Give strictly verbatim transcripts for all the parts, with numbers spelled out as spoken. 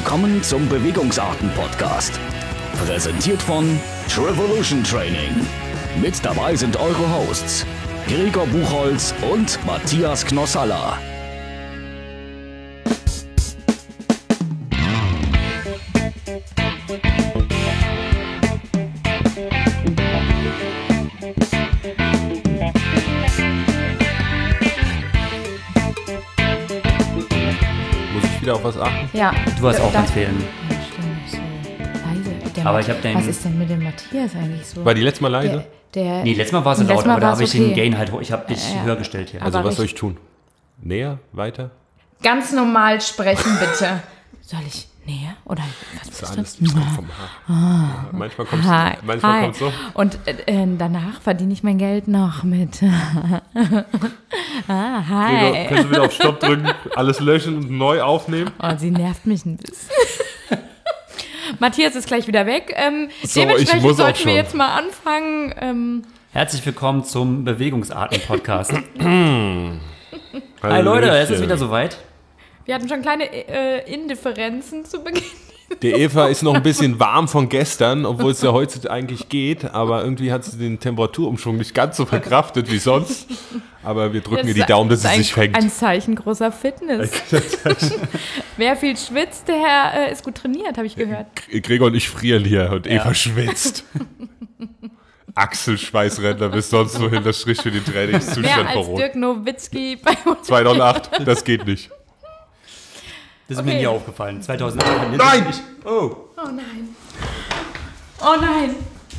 Willkommen zum Bewegungsarten-Podcast. Präsentiert von Trevolution Training. Mit dabei sind eure Hosts Gregor Buchholz und Matthias Knossalla. Auf was achten? Ja. Du hast auch ganz viel. Ja, stimmt, so leise. Der Aber Matt- ich hab den- Was ist denn mit dem Matthias eigentlich so? War die letzte Mal leise? Der, der Nee, letztes Mal war sie letztes laut, Mal aber da war's habe ich okay. den Gain halt hoch. Ich habe dich Ja. höher gestellt hier. Also Aber was soll ich richtig- tun? Näher? Weiter? Ganz normal sprechen, bitte. Soll ich näher? Oder was Das ist ist alles das? das kommt vom Haar. Ja, manchmal kommt Hi. es manchmal Hi. kommt's so. Und äh, äh, danach verdiene ich mein Geld noch mit. ah, hi. Gregor, kannst du wieder auf Stopp drücken, alles löschen und neu aufnehmen? Oh, sie nervt mich ein bisschen. Matthias ist gleich wieder weg. Ähm, So, ich dementsprechend muss auch sollten wir schon. jetzt mal anfangen. Ähm, Herzlich willkommen zum Bewegungsarten-Podcast. Hallöchen. Hi Leute, es ist wieder soweit. wir hatten schon kleine äh, Indifferenzen zu Beginn. Der Eva ist noch ein bisschen warm von gestern, obwohl es ja heute eigentlich geht, aber irgendwie hat sie den Temperaturumschwung nicht ganz so verkraftet wie sonst. Aber wir drücken ihr die Daumen, dass sie ein, sich fängt. Ein Zeichen großer Fitness. Wer viel schwitzt, der äh, ist gut trainiert, habe ich gehört. Gregor und ich frieren hier und Eva Ja. schwitzt. Achselschweißränder bis sonst wohin, das spricht für den Mehr Trainingszustand als Corona. Dirk Nowitzki bei uns. zweitausendacht, das geht nicht. Das ist Okay. mir nie aufgefallen. zweitausendacht. Nein! Oh. Oh nein. Oh nein.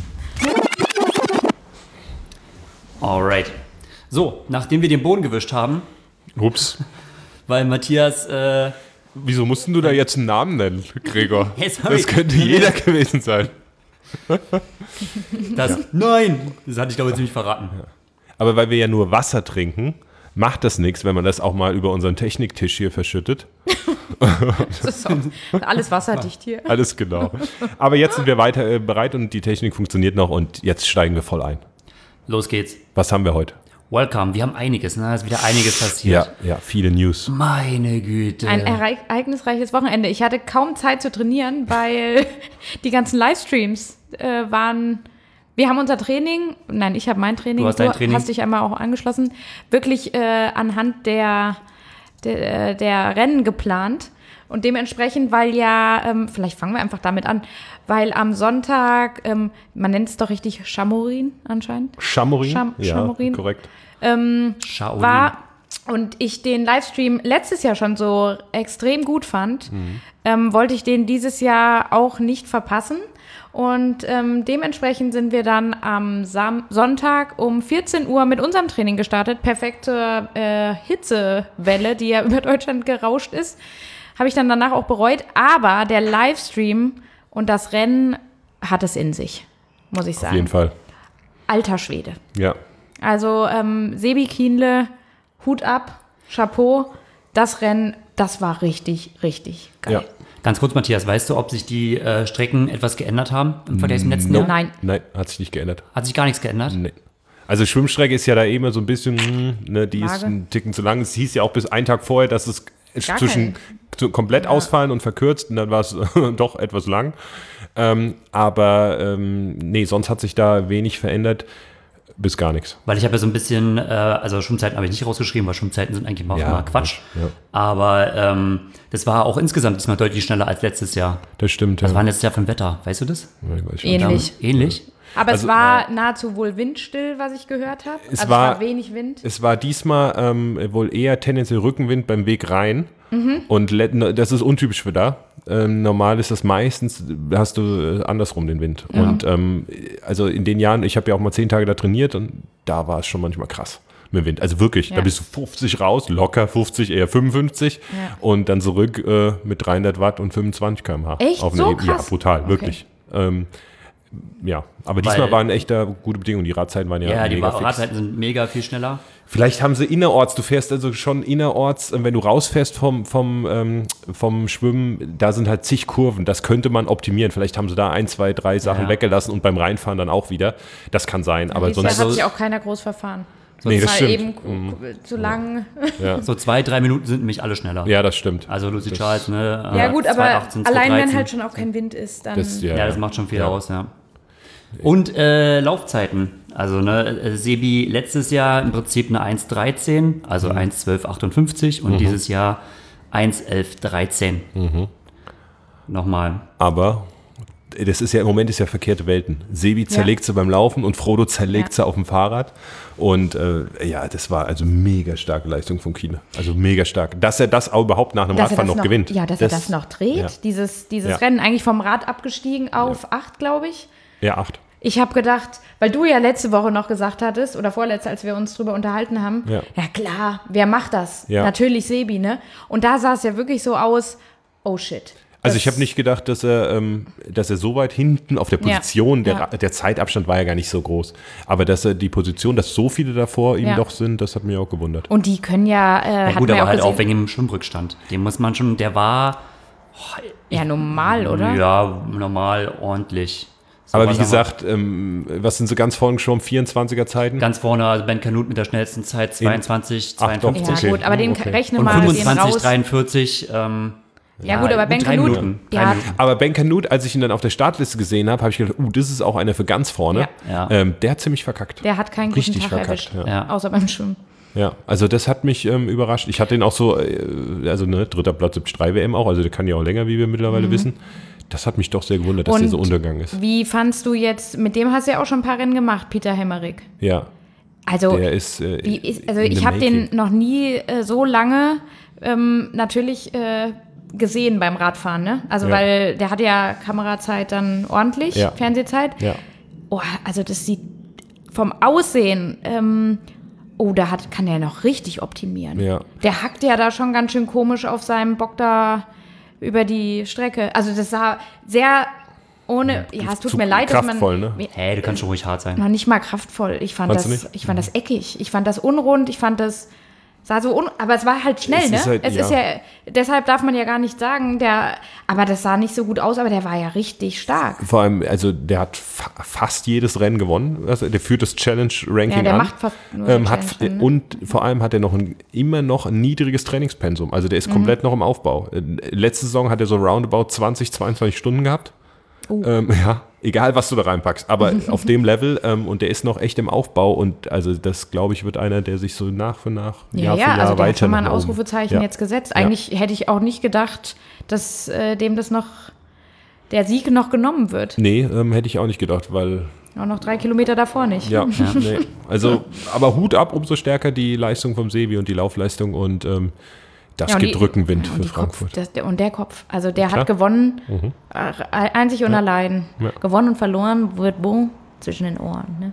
Alright. So, nachdem wir den Boden gewischt haben, Ups. weil Matthias, äh, Wieso mussten du da jetzt einen Namen nennen, Gregor? Hey, sorry. Das könnte jeder gewesen sein. das, nein, das hatte ich glaube ich ziemlich verraten. Aber weil wir ja nur Wasser trinken, macht das nichts, wenn man das auch mal über unseren Techniktisch hier verschüttet. Das ist so, alles wasserdicht hier. Alles genau. Aber jetzt sind wir weiter äh, bereit und die Technik funktioniert noch und jetzt steigen wir voll ein. Los geht's. Was haben wir heute? Welcome. Wir haben einiges, ne? Es ist wieder einiges passiert. Ja, ja, viele News. Meine Güte. Ein ereig- ereignisreiches Wochenende. Ich hatte kaum Zeit zu trainieren, weil die ganzen Livestreams äh, waren. Wir haben unser Training, nein, ich habe mein Training, Du hast dein Training. hast dich einmal auch angeschlossen, wirklich äh, anhand der, der, der Rennen geplant. Und dementsprechend, weil ja, ähm, vielleicht fangen wir einfach damit an, weil am Sonntag, ähm, man nennt es doch richtig Chamorin anscheinend, Chamorin? Cham- ja, Chamorin. korrekt. Shaolin. war und ich den Livestream letztes Jahr schon so extrem gut fand, ähm, wollte ich den dieses Jahr auch nicht verpassen. Und ähm, dementsprechend sind wir dann am Sam- Sonntag um vierzehn Uhr mit unserem Training gestartet. Perfekte äh, Hitzewelle, die ja über Deutschland gerauscht ist. Habe ich dann danach auch bereut. Aber der Livestream und das Rennen hat es in sich, muss ich sagen. Auf jeden Fall. Alter Schwede. Ja. Also ähm, Sebi Kienle, Hut ab, Chapeau. Das Rennen, das war richtig, richtig geil. Ja. Ganz kurz, Matthias, weißt du, ob sich die äh, Strecken etwas geändert haben im Vergleich zum letzten No. Jahr? Nein, Nein, hat sich nicht geändert. Hat sich gar nichts geändert? Nee. Also Schwimmstrecke ist ja da immer so ein bisschen, hm, ne, die ist Vage. ein Ticken zu lang. Es hieß ja auch bis einen Tag vorher, dass es Gar zwischen zu, komplett ausfallen und verkürzt und dann war es doch etwas lang. Ähm, aber ähm, nee, sonst hat sich da wenig verändert, bis gar nichts. Weil ich habe ja so ein bisschen, äh, also Schwimmzeiten habe ich nicht rausgeschrieben, weil Schwimmzeiten sind eigentlich mal, Ja, mal Quatsch. ja. Aber ähm, das war auch insgesamt diesmal deutlich schneller als letztes Jahr. Das stimmt. Was ja. war denn letztes Jahr für ein Wetter? Weißt du das? Ja, ich weiß schon. Ähnlich. Ähnlich? aber Also, es war nahezu wohl windstill, was ich gehört habe. Es Also war- es war wenig Wind. Es war diesmal ähm, wohl eher tendenziell Rückenwind beim Weg rein. Und le- das ist untypisch für da. Ähm, normal ist das meistens, hast du äh, andersrum den Wind. Und ähm, also in den Jahren, ich habe ja auch mal zehn Tage da trainiert und da war es schon manchmal krass mit dem Wind. Also wirklich, Ja. da bist du fünfzig raus, locker fünfzig, eher fünfundfünfzig Ja. und dann zurück äh, mit dreihundert Watt und fünfundzwanzig Kilometer pro Stunde. Echt? Auf So eine Ebene. Ja, krass? brutal, Okay. wirklich. Ähm, ja, aber diesmal Weil- waren echt da gute Bedingungen. Die Radzeiten waren ja, Ja, die mega fix. Radzeiten sind mega viel schneller. Vielleicht haben sie innerorts, du fährst also schon innerorts, äh, wenn du rausfährst vom, vom, ähm, vom Schwimmen, da sind halt zig Kurven, das könnte man optimieren. Vielleicht haben sie da ein, zwei, drei Sachen Ja. weggelassen und beim Reinfahren dann auch wieder. Das kann sein, aber Dieses sonst... Jahr hat sich auch keiner groß verfahren. So, Nee, das Mal stimmt. eben ku- zu lang. Ja. so zwei, drei Minuten sind nämlich alle schneller. ja, das stimmt. Also Lucy Das- Charles, ne? Ja äh, gut, aber zwei achtzehn, zwei allein wenn dreizehn. halt schon auch kein Wind ist, dann... Das, ja, Ja, das macht schon viel ja. aus, ja. Und äh, Laufzeiten. Also ne, äh, Sebi letztes Jahr im Prinzip eine eins dreizehn, also Mhm. eins zwölf achtundfünfzig und dieses Jahr eins elf dreizehn. Mhm. Nochmal. Aber das ist ja im Moment ist ja verkehrte Welten. Sebi zerlegt sie beim Laufen und Frodo zerlegt Ja. sie auf dem Fahrrad. Und äh, ja, das war also mega starke Leistung von Kine. Also mega stark. Dass er das auch überhaupt nach einem dass er Radfahren das noch, gewinnt. Ja, dass er das noch dreht. Ja. Dieses, dieses Ja. Rennen eigentlich vom Rad abgestiegen auf acht, glaube ich. Ja, acht. Ich habe gedacht, weil du ja letzte Woche noch gesagt hattest, oder vorletzte, als wir uns drüber unterhalten haben, Ja. ja klar, wer macht das? Ja. Natürlich Sebi, ne? Und da sah es ja wirklich so aus, oh shit. Also Das- ich habe nicht gedacht, dass er, ähm, dass er so weit hinten auf der Position, Ja. der, Ja. Ra- der Zeitabstand war ja gar nicht so groß. Aber dass er die Position, dass so viele davor ihm Ja. doch sind, das hat mich auch gewundert. Und die können ja, äh, Ja hat gut, man ja aber auch halt auch gesehen. wegen dem Schwimmrückstand. Den muss man schon, der war Ja, normal, oder? ja normal ordentlich. So, Aber was wie haben wir? gesagt, ähm, was sind sie ganz vorne geschwommen? vierundzwanziger Zeiten? Ganz vorne, also Ben Kanut mit der schnellsten Zeit zweiundzwanzig, Ach, doch, zweiundfünfzig. Ja, Okay. gut, aber den Okay. rechne Und mal den fünfundzwanzig, raus. dreiundvierzig. Ähm, Ja, gut, aber Ben drei Kanut, Minuten. Drei ja, Minuten. Aber Ben Kanut, als ich ihn dann auf der Startliste gesehen habe, habe ich gedacht, uh, das ist auch einer für ganz vorne. Ja. Ja. Ähm, der hat ziemlich verkackt. der hat keinen Richtig guten Tag verkackt, erwischt, ja. Ja. außer beim Schwimmen. Ja, also das hat mich ähm, überrascht. Ich hatte ihn auch so, äh, also ne, dritter Platz im drei W M auch, also der kann ja auch länger, wie wir mittlerweile wissen. Das hat mich doch sehr gewundert, dass Und der so untergegangen ist. Wie fandst du jetzt, mit dem hast du ja auch schon ein paar Rennen gemacht, Peter Hemmerich. Ja, Also, der ist. Äh, wie ist, also in ich the habe den making. noch nie äh, so lange ähm, natürlich äh, gesehen beim Radfahren, ne? Also Ja. weil der hat ja Kamerazeit dann ordentlich, Ja. Fernsehzeit. Ja. Oh, also das sieht vom Aussehen, ähm, oh, da hat, kann der noch richtig optimieren. Ja. Der hackt ja da schon ganz schön komisch auf seinem Bock da über die Strecke. Also das sah sehr ohne, ja, es tut zu mir leid, kraftvoll, dass man... ne? Hey, du kannst schon ruhig hart sein. Noch nicht mal kraftvoll. Ich fand, Fandst du das, nicht? ich fand das eckig. Ich fand das unrund. Ich fand das sah so un... Aber es war halt schnell, Es ne? ist halt- es ja. ist ja... Deshalb darf man ja gar nicht sagen, der... Aber das sah nicht so gut aus, aber der war ja richtig stark. Vor allem, also der hat fa fast jedes Rennen gewonnen. Also der führt das Challenge-Ranking Ja, der an. macht fast nur ähm, die hat, Challenge, ne? Und vor allem hat er noch ein, immer noch ein niedriges Trainingspensum. Also der ist Mhm. komplett noch im Aufbau. Äh, Letzte Saison hat er so roundabout zwanzig, zweiundzwanzig Stunden gehabt. Oh. Ähm, ja, egal was du da reinpackst. Aber auf dem Level ähm, und der ist noch echt im Aufbau. Und also das, glaube ich, wird einer, der sich so nach und nach Ja, Jahr ja, für Jahr also der weiter hat schon mal ein nach oben- Ausrufezeichen ja. jetzt gesetzt. Eigentlich hätte ich auch nicht gedacht, dass äh, dem das noch... Der Sieg noch genommen wird. Nee, ähm, hätte ich auch nicht gedacht, weil Auch noch drei Kilometer davor nicht. Ja, nee. Also, aber Hut ab, umso stärker die Leistung vom Sebi und die Laufleistung und ähm, das Ja, und gibt die- Rückenwind Ja, für und die Frankfurt. Kopf, das, der, und der Kopf. Also der Klar. hat gewonnen, äh, einzig und allein. Ja. Gewonnen und verloren wird wo? Zwischen den Ohren. Ne?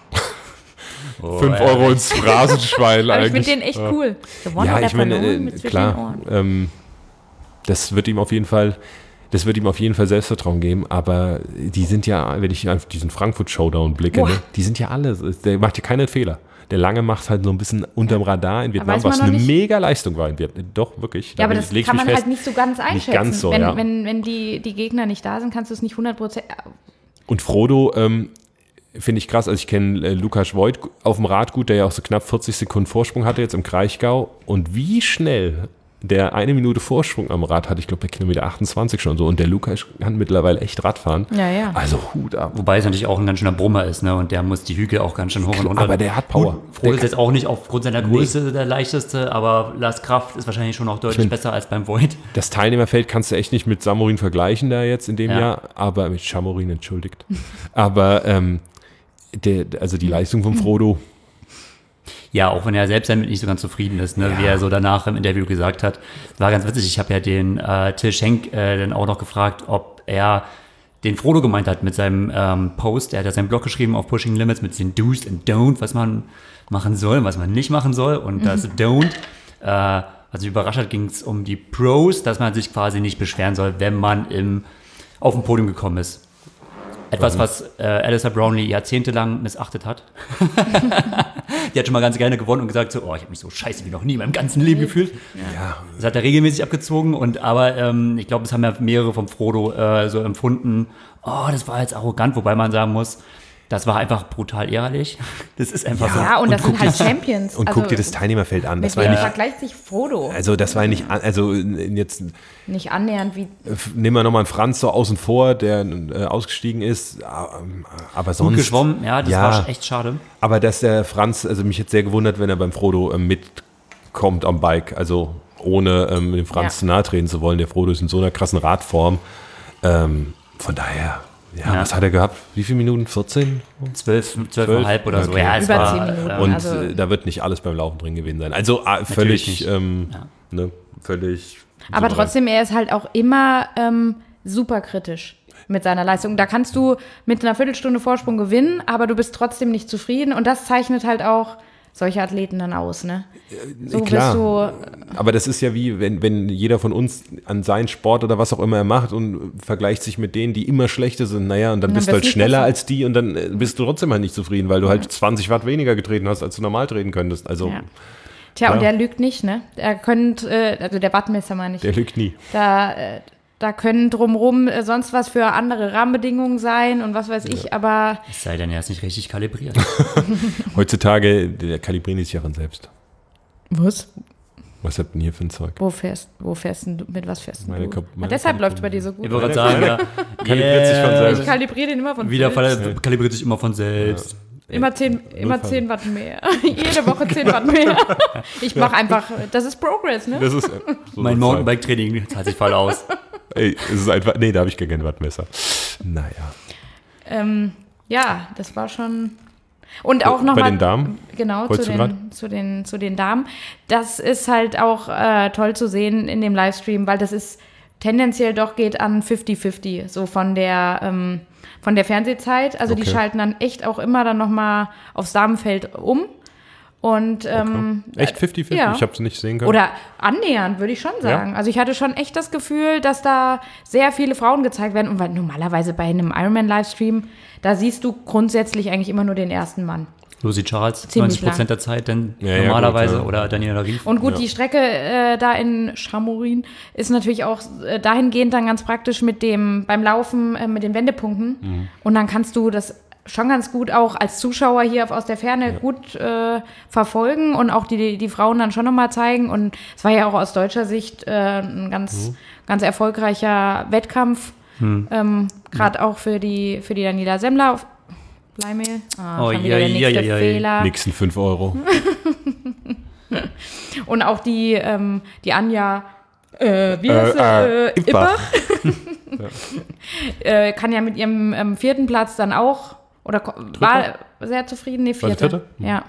Fünf Euro ins Phrasenschwein Aber ich finde eigentlich. den echt cool. Gewonnen Ja, oder ich meine, verloren äh, mit zwischen den klar, Ohren. ähm, das wird ihm auf jeden Fall, das wird ihm auf jeden Fall Selbstvertrauen geben, aber die sind ja, wenn ich auf diesen Frankfurt-Showdown blicke, Boah. ne, die sind ja alle, der macht ja keinen Fehler. Der Lange macht halt so ein bisschen unterm Radar in Vietnam, weiß man was noch eine nicht. mega Leistung war in Vietnam. Doch, wirklich. Ja, aber bin- das leg ich kann mich man fest. halt nicht so ganz einschätzen. ganz so, wenn ja. wenn, wenn die, die Gegner nicht da sind, kannst du es nicht hundert Prozent... Und Frodo, ähm, finde ich krass, also ich kenne äh, Lukas Voigt auf dem Rad gut, der ja auch so knapp vierzig Sekunden Vorsprung hatte jetzt im Kraichgau. Und wie schnell der eine Minute Vorsprung am Rad hatte, ich glaube bei Kilometer achtundzwanzig schon so. Und der Lukas kann mittlerweile echt Radfahren. Ja, ja. Also Hut ab. Wobei es natürlich auch ein ganz schöner Brummer ist, ne? Und der muss die Hügel auch ganz schön hoch und runter. Aber der hat Power. Gut, Frodo Der ist jetzt auch nicht aufgrund seiner Größe der leichteste, aber Lars Kraft ist wahrscheinlich schon auch deutlich bin- besser als beim Void. Das Teilnehmerfeld kannst du echt nicht mit Samorin vergleichen da jetzt in dem Ja. Jahr, aber mit Chamorin, entschuldigt. aber ähm, der, also die Leistung von Frodo, Ja, auch wenn er selbst damit nicht so ganz zufrieden ist, ne? Wie er so danach im Interview gesagt hat. War ganz witzig. Ich habe ja den äh, Till Schenk äh, dann auch noch gefragt, ob er den Frodo gemeint hat mit seinem ähm, Post. Er hat ja seinen Blog geschrieben auf Pushing Limits mit den Do's and Don't, was man machen soll und was man nicht machen soll. Und das Don't, äh, also überrascht hat, ging es um die Pros, dass man sich quasi nicht beschweren soll, wenn man im, auf dem Podium gekommen ist. Etwas, was äh, Alistair Brownlee jahrzehntelang missachtet hat. Die hat schon mal ganz gerne gewonnen und gesagt so, oh, ich habe mich so scheiße wie noch nie in meinem ganzen Leben gefühlt. ja, Das hat er regelmäßig abgezogen und aber ähm, ich glaube, das haben ja mehrere vom Frodo äh, so empfunden, oh, das war jetzt arrogant, wobei man sagen muss, Das war einfach brutal ehrlich. Das ist einfach so. Ja, und, und das sind halt dir, Champions. Und also, guck dir das Teilnehmerfeld an. Das mit war wem nicht, vergleicht sich Frodo? also das war nicht, also jetzt Nicht annähernd wie... nehmen wir nochmal einen Franz so außen vor, der äh, ausgestiegen ist, aber sonst... Gut geschwommen, ja, das ja, war echt schade. Aber dass der Franz, also mich jetzt sehr gewundert, wenn er beim Frodo äh, mitkommt am Bike, also ohne ähm, dem Franz Ja. zu nahe treten zu wollen. Der Frodo ist in so einer krassen Radform. Ähm, von daher, ja, Ja. was hat er gehabt? Wie viele Minuten? vierzehn? Zwölf, zwölfeinhalb oder so. Okay. Ja, es Über war, zehn Minuten. ähm, Und also- äh, da wird nicht alles beim Laufen drin gewesen sein. Also äh, Natürlich völlig, nicht. ähm, Ja. ne, völlig. Aber souverän. trotzdem, er ist halt auch immer ähm, super kritisch mit seiner Leistung. Da kannst du mit einer Viertelstunde Vorsprung gewinnen, aber du bist trotzdem nicht zufrieden. Und das zeichnet halt auch solche Athleten dann aus, ne? So Klar. bist du... Aber das ist ja wie, wenn, wenn jeder von uns an seinen Sport oder was auch immer er macht und vergleicht sich mit denen, die immer schlechter sind, naja, und dann Und dann bist du halt wirst du schneller besser. als die und dann äh, bist du trotzdem halt nicht zufrieden, weil du halt zwanzig Watt weniger getreten hast, als du normal treten könntest. Also Ja. Tja, und Ja. der lügt nicht, ne? Er könnt, äh, also der Wattmesser meine ich. der lügt nie. Da, äh, da können drumrum äh, sonst was für andere Rahmenbedingungen sein und was weiß ich, aber es sei denn, er ist nicht richtig kalibriert. Heutzutage, der kalibriert sich ja ran selbst. was? Was habt ihr denn hier für ein Zeug? Wo fährst, wo fährst denn du, mit was fährst denn Meine du? Kap- Ah, meine deshalb Kap- läuft bei dir so gut. Ich würde gerade sagen, ja. Kalibriert sich von selbst. Ich kalibriere den immer von Wieder selbst. Fall, kalibriert sich immer von selbst. Immer zehn, immer Fall. zehn Watt mehr. Jede Woche zehn Watt mehr. Ich mache einfach, das ist Progress, ne? Das ist äh, so Mein soll's Mountainbike-Training zahlt sich voll aus. sein. Ey, es ist einfach, nee, da habe ich gar kein Wattmesser. Naja. Ähm, ja, das war schon. Und auch noch Bei mal, den Damen? Genau, zu Wolltest du den, grad? zu, den, zu den Damen. Das ist halt auch äh, toll zu sehen in dem Livestream, weil das ist tendenziell doch geht an fünfzig fünfzig, so von der, ähm, von der Fernsehzeit. Also die Okay. schalten dann echt auch immer dann nochmal aufs Damenfeld um. Und ähm, Echt fünfzig fünfzig? ja. Ich habe es nicht sehen können. Oder annähernd, würde ich schon sagen. Also ich hatte schon echt das Gefühl, dass da sehr viele Frauen gezeigt werden. Und weil normalerweise bei einem Ironman-Livestream, da siehst du grundsätzlich eigentlich immer nur den ersten Mann. Lucy Charles, Ziemlich neunzig Prozent der Zeit dann Ja, ja, normalerweise. gut, ja. Oder Daniela Rief. Und gut, Ja. die Strecke äh, da in Chamorin ist natürlich auch äh, dahingehend dann ganz praktisch mit dem, beim Laufen äh, mit den Wendepunkten. Mhm. Und dann kannst du das schon ganz gut auch als Zuschauer hier aus der Ferne gut äh, verfolgen und auch die, die Frauen dann schon nochmal zeigen. Und es war ja auch aus deutscher Sicht äh, ein ganz, Mhm. ganz erfolgreicher Wettkampf. Ähm, Gerade auch für die, für die Daniela Semmler auf Bleimehl. Ah, Oh, schon wieder der ja, nächste ja, ja, ja. Fehler. Nächsten fünf Euro. Und auch die, ähm, die Anja, äh, wie heißt Äh, sie? äh, Äh, Ippach. äh, kann ja mit ihrem ähm, vierten Platz dann auch, oder ko- war sehr zufrieden, nee, War sie vierte. vierte? Ja.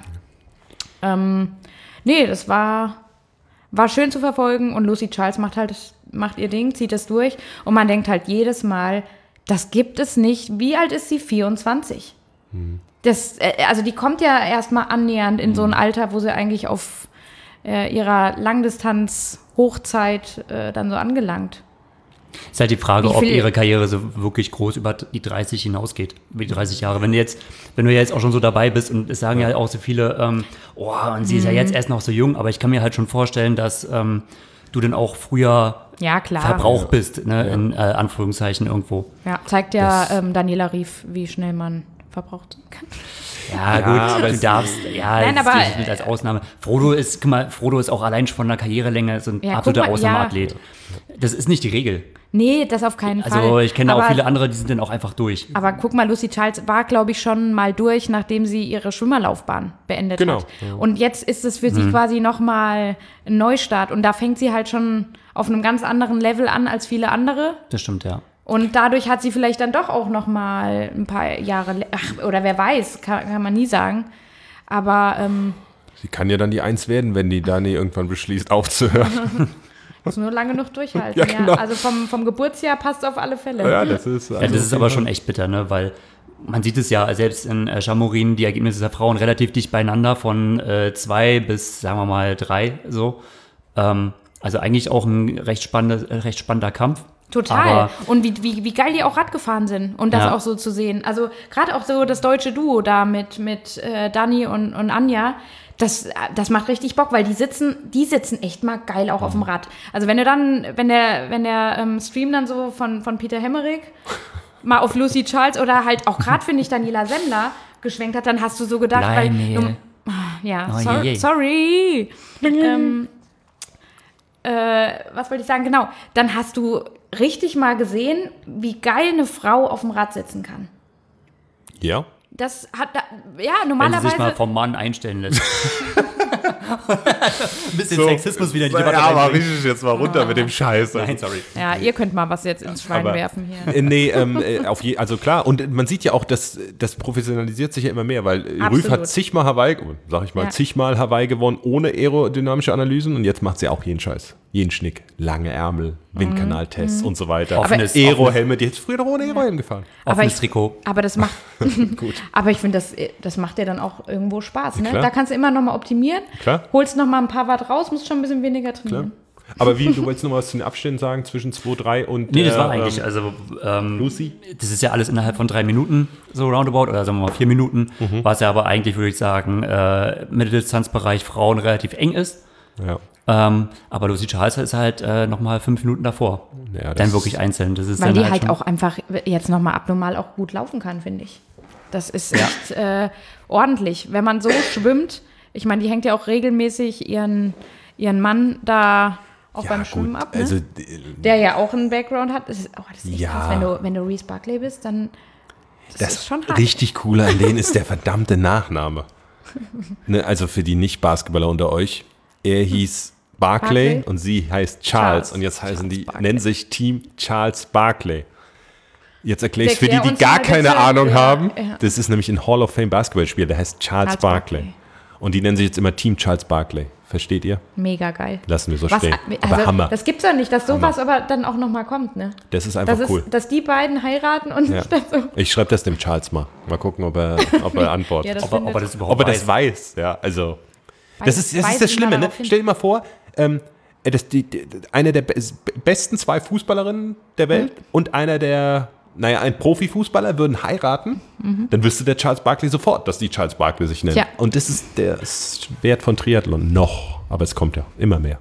Ähm, nee, das war, war schön zu verfolgen und Lucy Charles macht halt, macht ihr Ding, zieht das durch und man denkt halt jedes Mal, das gibt es nicht. Wie alt ist sie? vierundzwanzig. Das, äh, also die kommt ja erstmal annähernd in so ein Alter, wo sie eigentlich auf äh, ihrer Langdistanz-Hochzeit äh, dann so angelangt. Ist halt die Frage, Wie ob viel- ihre Karriere so wirklich groß über die dreißig hinausgeht, über die dreißig Jahre. Wenn du jetzt, wenn du jetzt auch schon so dabei bist und es sagen ja auch so viele, ähm, oh, und sie ist ja Mhm. jetzt erst noch so jung, aber ich kann mir halt schon vorstellen, dass ähm, du dann auch früher Ja, klar. verbraucht bist, ne, in äh, Anführungszeichen irgendwo. Ja, zeigt ja Das- ähm, Daniela Rief, wie schnell man verbraucht kann. Ja, Ja, gut, aber du es- darfst, ja, Nein, das aber- sehe ich mit als Ausnahme. Frodo ist, guck mal, Frodo ist auch allein schon von der Karrierelänge so ein Ja, absoluter guck mal, Ausnahmeathlet. Das ist nicht die Regel. Nee, das auf keinen Fall. Also ich kenne aber, auch viele andere, die sind dann auch einfach durch. Aber guck mal, Lucy Charles war, glaube ich, schon mal durch, nachdem sie ihre Schwimmerlaufbahn beendet Genau, hat. ja. Und jetzt ist es für Mhm. sie quasi nochmal ein Neustart. Und da fängt sie halt schon auf einem ganz anderen Level an als viele andere. Das stimmt, ja. Und dadurch hat sie vielleicht dann doch auch nochmal ein paar Jahre, le- ach, oder wer weiß, kann, kann man nie sagen. Aber ähm, Sie kann ja dann die Eins werden, wenn die Dani irgendwann beschließt, aufzuhören. muss nur lange noch durchhalten. Ja, Ja, genau. Also vom, vom Geburtsjahr passt auf alle Fälle. ja, das ist. Ja, das ist aber schon echt bitter, ne? Weil man sieht es ja selbst in äh, Chamorin, die Ergebnisse der Frauen relativ dicht beieinander, von äh, zwei bis, sagen wir mal, drei so. Ähm, also eigentlich auch ein recht, spannende, äh, recht spannender Kampf. Total. Aber Und wie, wie, wie geil die auch Rad gefahren sind und das Ja. auch so zu sehen. Also gerade auch so das deutsche Duo da mit, mit äh, Dani und, und Anja, das, das macht richtig Bock, weil die sitzen, die sitzen echt mal geil auch auf dem Rad. Also wenn du dann, wenn der, wenn der ähm, Stream dann so von, von Peter Hemmerich mal auf Lucy Charles oder halt auch gerade, finde ich, Daniela Semmler geschwenkt hat, dann hast du so gedacht, weil, Bleimel. ja, Oh, so, je, je. sorry. ähm, äh, was wollte ich sagen? Genau, dann hast du richtig mal gesehen, wie geil eine Frau auf dem Rad sitzen kann. Ja. Das hat, da, ja, Wenn normalerweise... sie sich mal vom Mann einstellen lässt. Ein bisschen So, Sexismus wieder in die Debatte. Ja, aber reinbringen. richtig jetzt mal runter mit dem Scheiß. Nein, sorry. Ja, ihr könnt mal was jetzt ins Schwein Aber- werfen hier. Äh, Nee, ähm, äh, auf je, also klar, und man sieht ja auch, dass das professionalisiert sich ja immer mehr, weil äh, Rüff Absolut. hat zigmal Hawaii, sag ich mal, Ja. zigmal Hawaii gewonnen, ohne aerodynamische Analysen und jetzt macht sie auch jeden Scheiß. Jeden Schnick, lange Ärmel, Windkanaltests und so weiter. Offenes- Aerohelme, die hätte früher noch ohne Aerohelm gefahren. Aber Offenes ich- Trikot. Aber das macht, aber ich finde, das, das macht ja dann auch irgendwo Spaß. Ne? klar. Da kannst du immer noch mal optimieren, Klar. holst noch mal ein paar Watt raus, musst schon ein bisschen weniger trainieren. Aber wie, du wolltest noch was zu den Abständen sagen, zwischen zwei, drei und Nee, das äh, war eigentlich, ähm, also ähm, Lucy? das ist ja alles innerhalb von drei Minuten, so roundabout, oder sagen wir mal vier Minuten, Mhm. was ja aber eigentlich, würde ich sagen, äh, Mitteldistanzbereich Frauen relativ eng ist. Ja. Ähm, aber Lucy Charles ist halt äh, nochmal fünf Minuten davor. Ja, das dann ist- wirklich einzeln. Das ist Weil dann die halt schon, auch einfach jetzt noch mal abnormal auch gut laufen kann, finde ich. Das ist echt äh, ordentlich. Wenn man so schwimmt, ich meine, die hängt ja auch regelmäßig ihren, ihren Mann da auch Ja, beim Schwimmen gut, ab, ne? also, Der ja auch einen Background hat. Das ist, oh, das ist echt Ja. krass. Wenn du, wenn du Reese Barclay bist, dann das, Das ist schon hart. richtig coole an denen ist der verdammte Nachname. Ne, also für die Nicht-Basketballer unter euch. Er hieß Barclay, Barclay. und sie heißt Charles. Charles. Und jetzt heißen Charles die, Barclay. nennen sich Team Charles Barclay. Jetzt erkläre ich es für die, Erklär die uns gar mal keine bitte, Ahnung wer- haben. ja. Das ist nämlich ein Hall of Fame Basketballspieler, der heißt Charles, Charles Barclay. Barkley. Und die nennen sich jetzt immer Team Charles Barclay. Versteht ihr? Mega geil. Lassen wir so Was, stehen. also, Aber Hammer. Das gibt's doch nicht, dass sowas aber dann auch noch mal kommt, ne? Das ist einfach Das ist, cool. dass die beiden heiraten und Ja. nicht dann so. Ich schreibe das dem Charles mal. Mal gucken, ob er, ob er antwortet. Ja, das ob, er- ob findet- er das überhaupt Ob er das weiß. weiß, ja, also. Das Weiß- ist das, ist weisen das wir Schlimme, ne? darauf hin. Stell dir mal vor, ähm, das, die, die, eine der be besten zwei Fußballerinnen der Welt Mhm. und einer der, naja, ein Profifußballer würden heiraten, dann wüsste der Charles Barkley sofort, dass die Charles Barkley sich nennen. Mhm. Tja. Und das ist der Wert von Triathlon noch, aber es kommt ja immer mehr.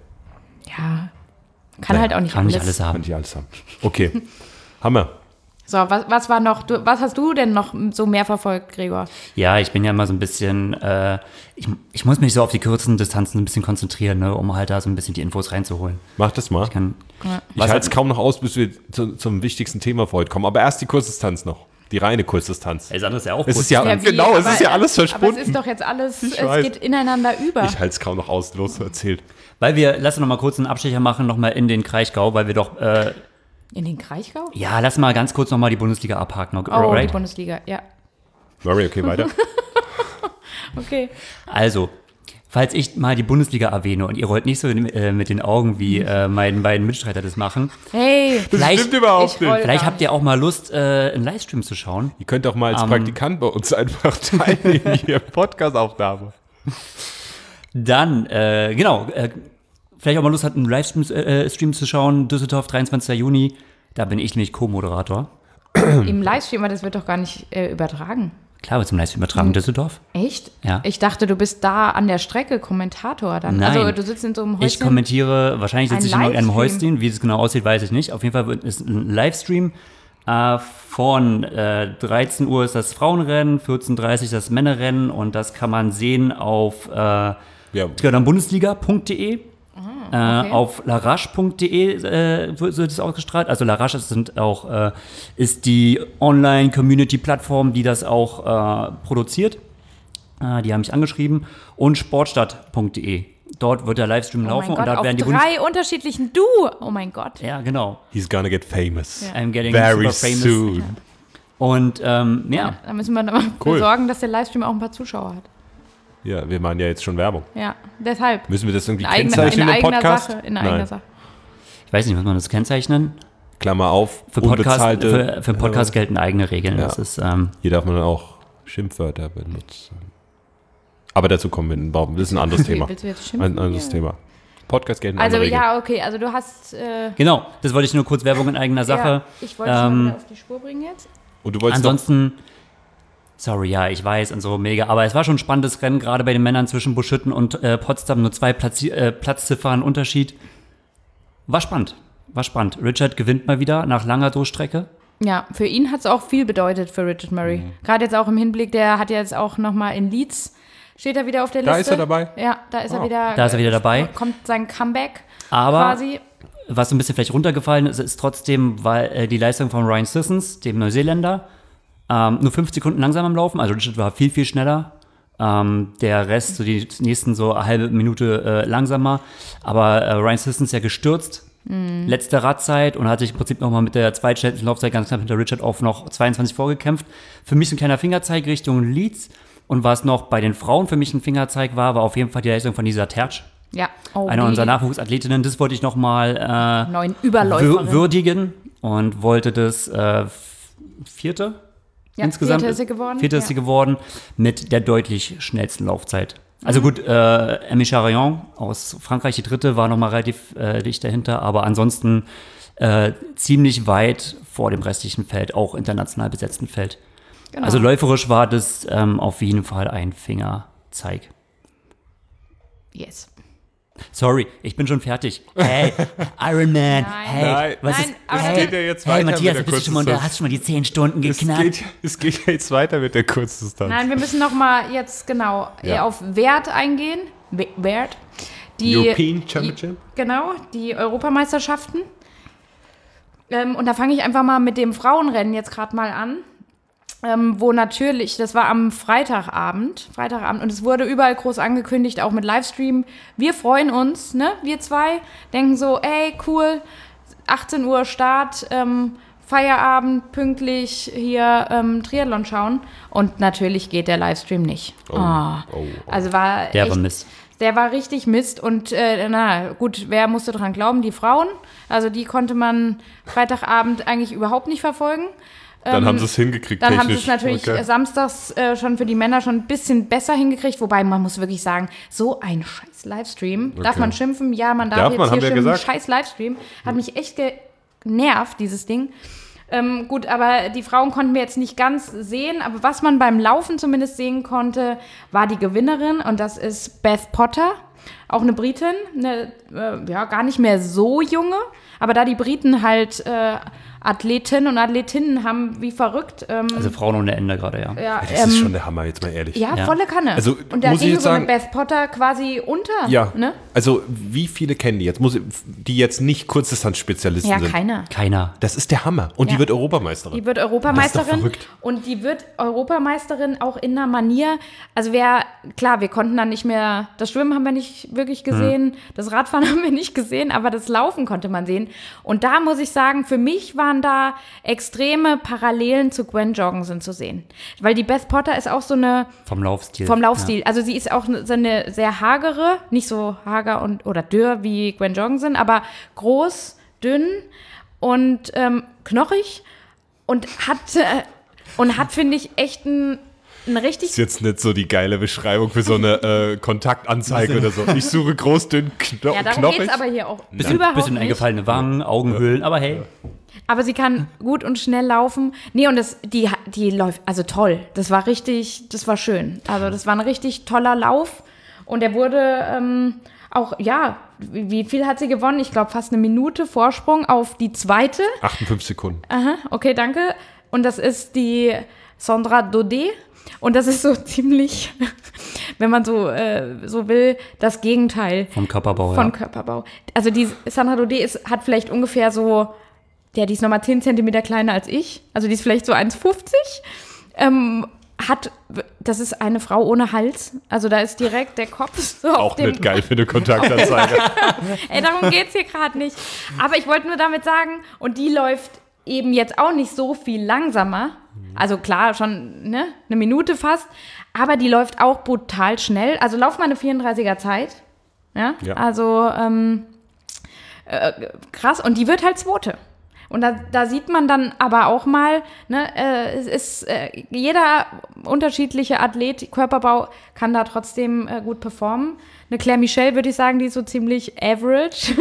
Ja. Kann Naja, halt auch nicht Kann alles. nicht alles Kann haben. ich alles haben. Okay, Hammer. So, was, was war noch, du, was hast du denn noch so mehr verfolgt, Gregor? Ja, ich bin ja immer so ein bisschen, äh, ich, ich muss mich so auf die kürzesten Distanzen ein bisschen konzentrieren, ne, um halt da so ein bisschen die Infos reinzuholen. Mach das mal. Ich kann, Ich Was halte hat- es kaum noch aus, bis wir zu, zum wichtigsten Thema für heute kommen. Aber erst die Kurzdistanz noch. Die reine Kurzdistanz. das andere ist ja auch Es kurz. ist ja, Ja, wie? genau, es Aber- ist ja alles Aber verschwunden. es ist doch jetzt alles, Ich es weiß. geht ineinander über. Ich halte es kaum noch aus, los erzählt. Weil wir, lass uns noch mal kurz einen Abstecher machen, noch mal in den Kraichgau, weil wir doch, äh, In den Kraichgau? ja, lass mal ganz kurz noch mal die Bundesliga abhaken. Oh, right? die Bundesliga, ja. Murray, okay, weiter. Okay. Also, falls ich mal die Bundesliga erwähne und ihr rollt nicht so äh, mit den Augen, wie äh, meine beiden Mitstreiter das machen, Hey, vielleicht, Stimmt überhaupt ich nicht. roll- vielleicht habt ihr auch mal Lust, äh, einen Livestream zu schauen. Ihr könnt auch mal als Ähm. Praktikant bei uns einfach teilnehmen, hier Podcast-Aufnahme. Dann, äh, genau, äh, vielleicht auch mal Lust hat, einen Livestream äh, Stream zu schauen, Düsseldorf, dreiundzwanzigster Juni. Da bin ich nämlich Co-Moderator. im Livestream, aber das wird doch gar nicht äh, übertragen. Klar, wird zum Livestream übertragen, Düsseldorf. Echt? Ja. Ich dachte, du bist da an der Strecke Kommentator dann. Nein. Also du sitzt in so einem Ich Häuschen. kommentiere, wahrscheinlich sitze Ein ich in irgendeinem Livestream. Häuschen. Wie es genau aussieht, weiß ich nicht. Auf jeden Fall wird es ein Livestream. Äh, von äh, dreizehn Uhr ist das Frauenrennen, vierzehn Uhr dreißig das Männerrennen und das kann man sehen auf äh, Ja, triathlonbundesliga punkt de. okay. Äh, auf larache punkt de äh, wird wird es ausgestrahlt. Also Larache sind auch, äh, ist die Online-Community-Plattform, die das auch äh, produziert. Äh, die haben mich angeschrieben. Und sportstadt punkt de. Dort wird der Livestream oh laufen mein Gott, und da auf werden die Bundes drei unterschiedlichen Du. Oh mein Gott. Ja, genau. he's gonna get famous. I'm getting Very super famous. soon. Und ähm, ja, Da müssen wir dann mal Cool. sorgen, dass der Livestream auch ein paar Zuschauer hat. Ja, wir machen ja jetzt schon Werbung. Ja, deshalb. Müssen wir das irgendwie In eigener, kennzeichnen in im eigener Podcast? Sache. In Nein. eigener Sache. ich weiß nicht, muss man das kennzeichnen? Klammer auf, Für Podcast, unbezahlte- für, für Podcast gelten eigene Regeln. Ja. Das ist, ähm, Hier darf man dann auch Schimpfwörter benutzen. Aber dazu kommen wir in den Baum. Das ist ein anderes Thema. Willst du jetzt schimpfen? Ein anderes hier? Thema. Podcast gelten Also andere Regeln. ja, okay, also du hast äh, genau, das wollte ich nur kurz Werbung in eigener Sache. ja, ich wollte es mal Ähm, wieder auf die Spur bringen jetzt. Und du wolltest doch, Ansonsten, sorry, ja, ich weiß und so mega, aber es war schon ein spannendes Rennen, gerade bei den Männern zwischen Buschütten und äh, Potsdam, nur zwei Platz, äh, Platzziffern Unterschied. War spannend, war spannend. Richard gewinnt mal wieder nach langer Durchstrecke. Ja, für ihn hat es auch viel bedeutet, für Richard Murray. Mhm. Gerade jetzt auch im Hinblick, der hat jetzt auch nochmal in Leeds, steht er wieder auf der da Liste. Da ist er dabei? Ja, da ist oh. er wieder. Da ist er wieder dabei. Kommt sein Comeback Aber quasi. Was so ein bisschen vielleicht runtergefallen ist, ist trotzdem, weil äh, die Leistung von Ryan Sissons, dem Neuseeländer, ähm, nur fünf Sekunden langsam am Laufen. Also Richard war viel, viel schneller. Ähm, der Rest, so die nächsten so eine halbe Minute äh, langsamer. Aber äh, Ryan Sissons ja gestürzt. Mhm. Letzte Radzeit und hat sich im Prinzip nochmal mit der zweitschnellsten Laufzeit ganz knapp hinter Richard auf noch zweiundzwanzig vorgekämpft. Für mich so ein kleiner Fingerzeig Richtung Leeds. Und was noch bei den Frauen für mich ein Fingerzeig war, war auf jeden Fall die Leistung von Lisa Tertsch. Ja. Oh, Eine unserer Nachwuchsathletinnen. Das wollte ich nochmal äh, neuen Überläuferin. würdigen und wollte das äh, vierte ja, insgesamt. Vierte ist sie geworden. Vierte ist ja. sie geworden mit der deutlich schnellsten Laufzeit. Also gut, äh, Amy Charion aus Frankreich, die dritte, war nochmal relativ äh, dicht dahinter, aber ansonsten äh, ziemlich weit vor dem restlichen Feld, auch international besetzten Feld. Genau. Also läuferisch war das ähm, auf jeden Fall ein Fingerzeig. Yes. Sorry, ich bin schon fertig. Hey, Iron Man. Nein. Hey, Nein, was Nein, ist, aber es hey, geht ja jetzt hey weiter Matthias, mit der bist du schon mal, da hast du schon mal die zehn Stunden Es geknackt. geht, es geht jetzt weiter mit der Kurzdistanz. Nein, wir müssen noch mal jetzt genau Ja. auf Wert eingehen. We- Wert. Die, European Championship? Die, genau, die Europameisterschaften. Ähm, und da fange ich einfach mal mit dem Frauenrennen jetzt gerade mal an. Ähm, wo natürlich, das war am Freitagabend, Freitagabend, und es wurde überall groß angekündigt, auch mit Livestream. Wir freuen uns, ne, wir zwei, denken so, ey, cool, achtzehn Uhr Start, ähm, Feierabend, pünktlich hier ähm, Triathlon schauen. Und natürlich geht der Livestream nicht. Oh, Oh. oh, oh. Also war Der echt, war Mist. Der war richtig Mist. Und äh, na gut, wer musste dran glauben? Die Frauen. Also die konnte man Freitagabend eigentlich überhaupt nicht verfolgen. Dann Ähm, haben sie es hingekriegt Dann technisch. haben sie es natürlich Okay. äh, samstags äh, schon für die Männer schon ein bisschen besser hingekriegt. Wobei, man muss wirklich sagen, so ein scheiß Livestream. Darf Okay. man schimpfen? Ja, man darf, Darf jetzt man, hier haben wir schimpfen. gesagt. Scheiß Livestream. Hat mich echt genervt, dieses Ding. Ähm, gut, aber die Frauen konnten wir jetzt nicht ganz sehen. Aber was man beim Laufen zumindest sehen konnte, war die Gewinnerin. Und das ist Beth Potter. Auch eine Britin. Eine, äh, ja, gar nicht mehr so junge. Aber da die Briten halt äh, Athletinnen und Athletinnen haben wie verrückt. Ähm, Also Frauen ohne Ende gerade, ja. ja, Das ähm, ist schon der Hammer, jetzt mal ehrlich. ja, Ja. volle Kanne. Also, und da muss ich ging jetzt so eine sagen- Beth Potter quasi unter. Ja, Ne? also wie viele kennen die jetzt, muss ich, die jetzt nicht Kurzdistanzspezialisten Ja, sind? keiner. Keiner. Das ist der Hammer. Und Ja. die wird Europameisterin. Die wird Das ist Europameisterin doch verrückt. und die wird Europameisterin auch in einer Manier. Also wer, klar, wir konnten dann nicht mehr, das Schwimmen haben wir nicht wirklich gesehen, Hm. das Radfahren haben wir nicht gesehen, aber das Laufen konnte man sehen. Und da muss ich sagen, für mich waren da extreme Parallelen zu Gwen Jorgensen zu sehen. Weil die Beth Potter ist auch so eine, Vom Laufstil. vom Laufstil. Also sie ist auch so eine sehr hagere, nicht so hager und oder dürr wie Gwen Jorgensen, aber groß, dünn und ähm, knochig und hat äh, und hat, finde ich, echt ein, ein richtig. Ist jetzt nicht so die geile Beschreibung für so eine äh, Kontaktanzeige oder so. Ich suche groß, dünn, kno Ja, darum knochig. geht es aber hier auch Bisschen, überhaupt bisschen nicht. eingefallene Wangen, Augenhöhlen, aber hey. Aber sie kann gut und schnell laufen. Nee, und das, die, die läuft, also toll. Das war richtig, das war schön. Also das war ein richtig toller Lauf. Und er wurde ähm, auch, ja, wie, wie viel hat sie gewonnen? Ich glaube fast eine Minute Vorsprung auf die zweite. achtundfünfzig Sekunden. Aha, okay, danke. Und das ist die Sandra Daudet. Und das ist so ziemlich, wenn man so, äh, so will, das Gegenteil Vom Körperbau, von ja. Körperbau. Also die Sandra Daudet ist, hat vielleicht ungefähr so, ja, die ist nochmal zehn Zentimeter kleiner als ich. Also die ist vielleicht so eins fünfzig. Ähm, hat, das ist eine Frau ohne Hals. Also da ist direkt der Kopf so auf Auch dem... nicht geil für eine Kontaktanzeige. Ey, darum geht's hier gerade nicht. Aber ich wollte nur damit sagen, und die läuft eben jetzt auch nicht so viel langsamer. Also klar, schon ne, eine Minute fast. Aber die läuft auch brutal schnell. Also lauf mal eine vierunddreißiger Zeit. Ja, Ja. also ähm, äh, krass. Und die wird halt Zweite. Und da, da sieht man dann aber auch mal, ne, äh, es ist äh, jeder unterschiedliche Athlet, Körperbau kann da trotzdem äh, gut performen. Eine Claire Michel würde ich sagen, die ist so ziemlich average.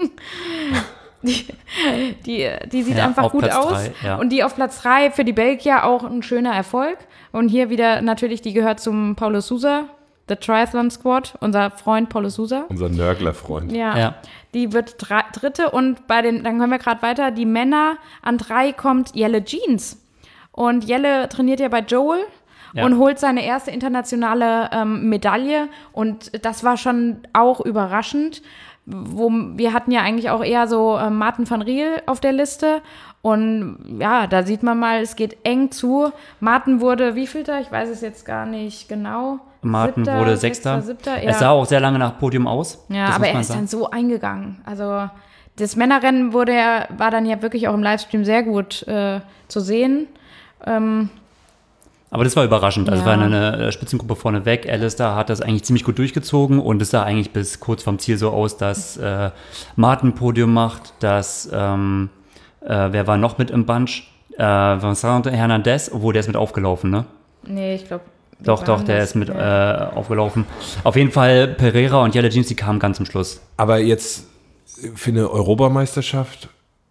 die, die, die sieht Ja, einfach auf gut Platz aus. drei, ja. Und die auf Platz drei für die Belgier auch ein schöner Erfolg. Und hier wieder natürlich, die gehört zum Paulo Sousa. The Triathlon Squad, unser Freund Paulo Sousa. Unser Nörgler-Freund. Ja, Ja. die wird drei, dritte und bei den, dann können wir gerade weiter, die Männer an drei kommt Jelle Jeans. Und Jelle trainiert ja bei Joel Ja. und holt seine erste internationale ähm, Medaille und das war schon auch überraschend. Wo, wir hatten ja eigentlich auch eher so äh, Martin van Riel auf der Liste und ja, da sieht man mal, es geht eng zu. Martin wurde wievielter? Ich weiß es jetzt gar nicht genau. Martin Siebter, wurde Sechster. Siebter, ja. Es sah auch sehr lange nach Podium aus. Ja, das aber muss er man ist sagen. dann so eingegangen. Also das Männerrennen wurde ja, war dann ja wirklich auch im Livestream sehr gut äh, zu sehen. Ähm, Aber das war überraschend. Also Ja. es war eine Spitzengruppe vorneweg. Alistair hat das eigentlich ziemlich gut durchgezogen und es sah eigentlich bis kurz vorm Ziel so aus, dass äh, Martin Podium macht, dass, ähm, äh, wer war noch mit im Bunch? Äh, Vincent Hernandez, obwohl der ist mit aufgelaufen, ne? nee, ich glaube. Doch, doch, der ist mit äh, aufgelaufen. Auf jeden Fall Pereira und Jelle Jeans, die kamen ganz zum Schluss. Aber jetzt für eine Europameisterschaft,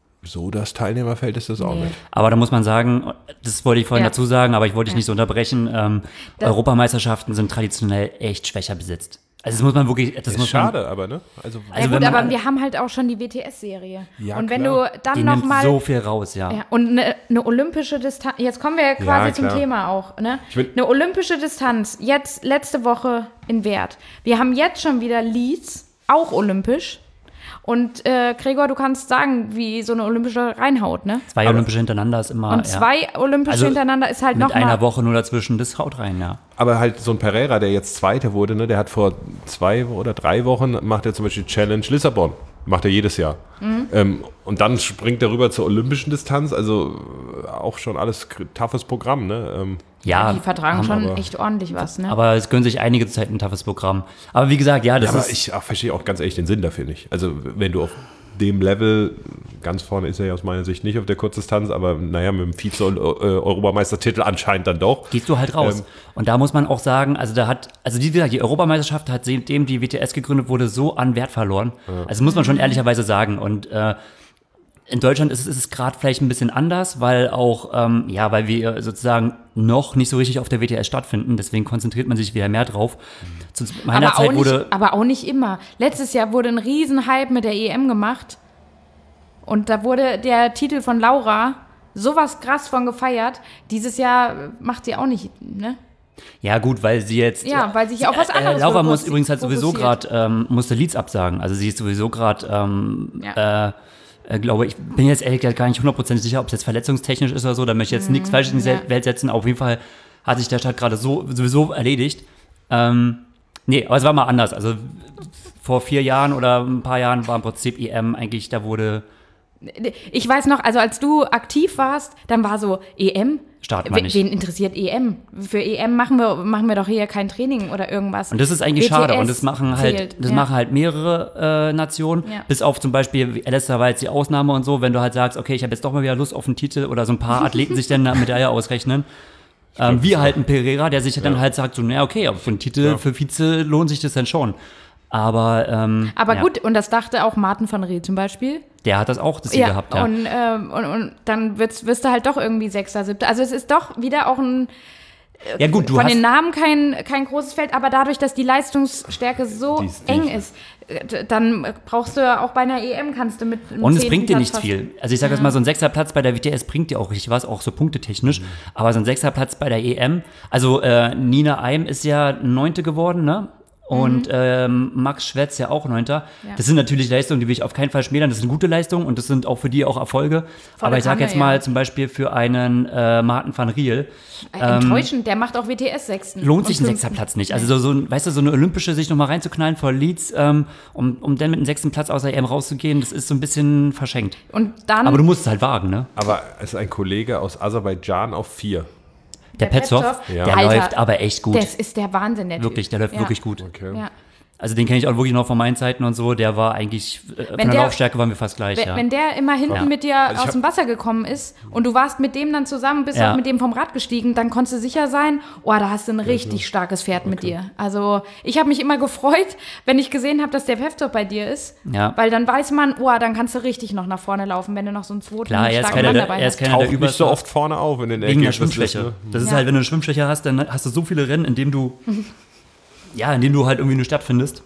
so das Teilnehmerfeld ist das auch Nee. nicht. Aber da muss man sagen, das wollte ich vorhin Ja. dazu sagen, aber ich wollte dich Ja. nicht so unterbrechen. Ähm, Das- Europameisterschaften sind traditionell echt schwächer besetzt. Also das muss man wirklich, das Ist muss man, schade, aber ne? Also, Ja Also gut, wenn man- aber wir haben halt auch schon die W T S-Serie. Ja, und wenn klar. du dann die noch nimmt mal so viel raus, ja. ja, und eine, eine olympische Distanz, jetzt kommen wir ja quasi Ja, zum klar. Thema auch, ne? Ich will- Eine olympische Distanz, jetzt letzte Woche in Wert. Wir haben jetzt schon wieder Leeds, auch olympisch. Und äh, Gregor, du kannst sagen, wie so eine olympische reinhaut, ne? Zwei Olympische hintereinander ist immer, Und zwei olympische Also hintereinander ist halt mit noch einer mal. Woche nur dazwischen, das haut rein, ja. aber halt so ein Pereira, der jetzt Zweiter wurde, ne? Der hat vor zwei oder drei Wochen, macht er zum Beispiel Challenge Lissabon. Macht er jedes Jahr. Mhm. Ähm, und dann springt er rüber zur olympischen Distanz, also äh, auch schon alles k- toughes Programm, ne? Ähm, Ja, Die vertragen haben schon aber- echt ordentlich was, ne? Aber es gönnen sich einige Zeit ein toughes Programm. Aber wie gesagt, ja, das Ja, aber ist, ich ach, verstehe auch ganz ehrlich den Sinn dafür nicht. Also wenn du auf dem Level, ganz vorne ist er ja aus meiner Sicht nicht auf der Kurzdistanz, aber naja, mit dem Vize-Europameistertitel anscheinend dann doch. gehst du halt raus. Ähm, Und da muss man auch sagen, also da hat, also die, wie gesagt, die Europameisterschaft hat, seitdem die W T S gegründet wurde, so an Wert verloren. Also muss man schon ehrlicherweise sagen. Und äh, in Deutschland ist, es- ist es gerade vielleicht ein bisschen anders, weil auch, ähm, ja, weil wir sozusagen noch nicht so richtig auf der W T S stattfinden. Deswegen konzentriert man sich wieder mehr drauf. Zu meiner aber, auch Zeit nicht, wurde, aber auch nicht immer. Letztes Jahr wurde ein Riesenhype mit der E M gemacht. Und da wurde der Titel von Laura sowas krass von gefeiert. Dieses Jahr macht sie auch nicht, ne? ja gut, weil sie jetzt, Ja, weil sich auf was anderes äh, Laura fokus- muss übrigens halt sowieso fokussiert. gerade, ähm, musste Leads absagen. Also sie ist sowieso gerade, ähm, Ja. äh, äh, glaube ich, bin jetzt ehrlich gesagt gar nicht hundertprozentig sicher, ob es jetzt verletzungstechnisch ist oder so. Da möchte ich jetzt nichts Falsches in die ja. Welt setzen. Auf jeden Fall hat sich der Start gerade so sowieso erledigt. Ähm, nee, aber es war mal anders. Also vor vier Jahren oder ein paar Jahren war im Prinzip E M eigentlich, da wurde Ich weiß noch, also als du aktiv warst, dann war so E M. Starten wir Wen, nicht. wen interessiert E M? Für E M machen wir, machen wir doch hier kein Training oder irgendwas. Und das ist eigentlich W T S schade. Und das machen halt, zählt, das ja. machen halt mehrere äh, Nationen. Ja. Bis auf zum Beispiel, Alistair war jetzt die Ausnahme und so, wenn du halt sagst, okay, ich habe jetzt doch mal wieder Lust auf einen Titel oder so ein paar Athleten sich dann eine Medaille ausrechnen. Ähm, wie halt ein Pereira, der sich dann halt sagt, so, naja, okay, aber für einen Titel, Ja. für Vize lohnt sich das dann schon. Aber, ähm, Aber ja, gut, und das dachte auch Martin van Riel zum Beispiel. der hat das auch das Ziel gehabt, ja. Und, ähm, und, und dann wirst, wirst du halt doch irgendwie Sechster, Siebter. Also es ist doch wieder auch ein, Ja gut, du von hast, den Namen kein, kein großes Feld, aber dadurch, dass die Leistungsstärke so Die ist- die eng ist- ist, äh, dann brauchst du ja auch bei einer E M kannst du mit einem und es zehnten bringt dir Platz nicht fast- viel. Also ich sage jetzt mal, so ein Sechserplatz bei der W T S bringt dir auch richtig was, auch so punktetechnisch. Aber so ein Sechserplatz bei der E M, also äh, Nina Eim ist ja Neunte geworden, ne? Und ähm, Max Schwetz ja auch Neunter. Ja. Das sind natürlich Leistungen, die will ich auf keinen Fall schmälern. Das sind gute Leistungen und das sind auch für die auch Erfolge. Volle Aber ich sage Kanne, jetzt mal ja. zum Beispiel für einen äh, Martin van Riel, Äh, Enttäuschend, der macht auch W T S Sechsten. lohnt sich und ein Fünften. Sechserplatz nicht. Also so, so ein, weißt du, so eine olympische sich nochmal reinzuknallen vor Leeds, ähm, um, um dann mit einem sechsten Platz aus der E M rauszugehen, das ist so ein bisschen verschenkt. Und dann Aber du musst es halt wagen, ne? Aber es ist ein Kollege aus Aserbaidschan auf vier. Der, Der Petzov, Petzov, der Alter, läuft aber echt gut. das ist der Wahnsinn, der Wirklich, Typ. der läuft Ja. wirklich gut. Okay. Ja. Also den kenne ich auch wirklich noch von meinen Zeiten und so. Der war eigentlich, äh, von der, der- Laufstärke waren wir fast gleich, Wenn, ja. wenn der immer hinten Ja. mit dir Also ich aus hab- dem Wasser gekommen ist und du warst mit dem dann zusammen, bist Ja. auch mit dem vom Rad gestiegen, dann konntest du sicher sein, oh, da hast du ein richtig starkes Pferd mit dir. Also ich habe mich immer gefreut, wenn ich gesehen habe, dass der Peftop bei dir ist, Ja. weil dann weiß man, oh, dann kannst du richtig noch nach vorne laufen, wenn du noch so einen zweiten Klar, er ist starken keiner Mann der, dabei er ist hast. keiner der Taucht nicht so Überstar. oft vorne auf in den Wegen der Ergebnislisten, Schwimmschwäche. ne? Das ist Ja. halt, wenn du eine Schwimmschwäche hast, dann hast du so viele Rennen, in denen du ja, in dem du halt irgendwie eine Stadt findest.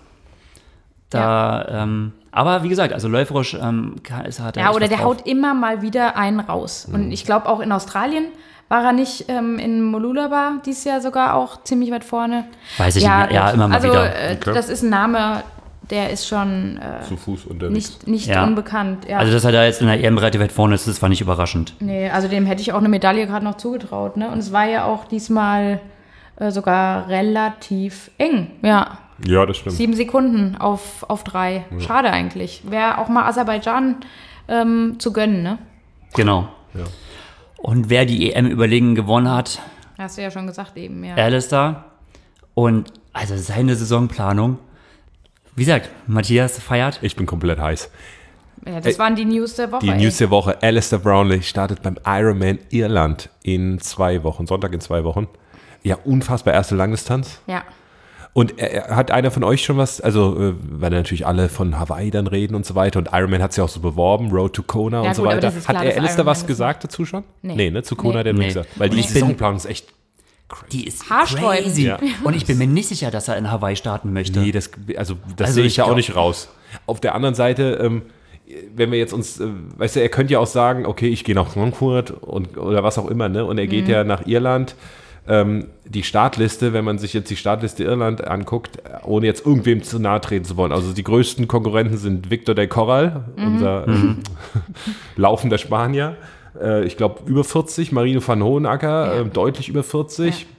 Da, ja. ähm, aber wie gesagt, also läuferisch ähm, ist er. Ja, oder der drauf. haut immer mal wieder einen raus. Mhm. Und ich glaube auch in Australien war er nicht ähm, in Mooloolaba dieses Jahr sogar auch ziemlich weit vorne. Weiß ich ja, nicht, ja, immer mal also, wieder. Also äh, okay. Das ist ein Name, der ist schon äh, zu Fuß unterwegs. Nicht, nicht ja. unbekannt. Ja. Also dass er da jetzt in der E M relativ weit vorne ist, das war nicht überraschend. Nee, also dem hätte ich auch eine Medaille gerade noch zugetraut. Ne? Und es war ja auch diesmal äh, sogar relativ eng. Ja. Ja, das stimmt. Sieben Sekunden auf, auf drei. Ja. Schade eigentlich. Wäre auch mal Aserbaidschan ähm, zu gönnen, ne? Genau. Ja. Und wer die E M überlegen gewonnen hat, hast du ja schon gesagt eben, ja. Alistair. Und also seine Saisonplanung. Wie gesagt, Matthias feiert. Ich bin komplett heiß. Ja, das ey, waren die News der Woche. Die ey. News der Woche. Alistair Brownlee startet beim Ironman Irland in zwei Wochen. Sonntag in zwei Wochen. Ja, unfassbar erste Langdistanz. Ja. Und er, hat einer von euch schon was, also äh, weil natürlich alle von Hawaii dann reden und so weiter und Ironman hat es ja auch so beworben, Road to Kona ja, und gut, so weiter. Hat klar, er Alistair was gesagt dazu schon? Nee. Nee, ne, zu Kona nee. der nee. gesagt. Weil die Saisonplanung ist echt crazy. Die ist crazy. Ja. Und ich bin mir nicht sicher, dass er in Hawaii starten möchte. Nee, das, also das also sehe ich ja auch nicht raus. Auf der anderen Seite, ähm, wenn wir jetzt uns, äh, weißt du, er könnte ja auch sagen, okay, ich gehe nach Frankfurt und oder was auch immer, ne? Und er geht mhm. ja nach Irland. Ähm, die Startliste, wenn man sich jetzt die Startliste Irland anguckt, ohne jetzt irgendwem zu nahe treten zu wollen. Also die größten Konkurrenten sind Victor del Corral, mhm. unser ähm, laufender Spanier. Äh, ich glaube über vierzig, Marino van Hohenacker, ja. äh, deutlich über vierzig. Ja.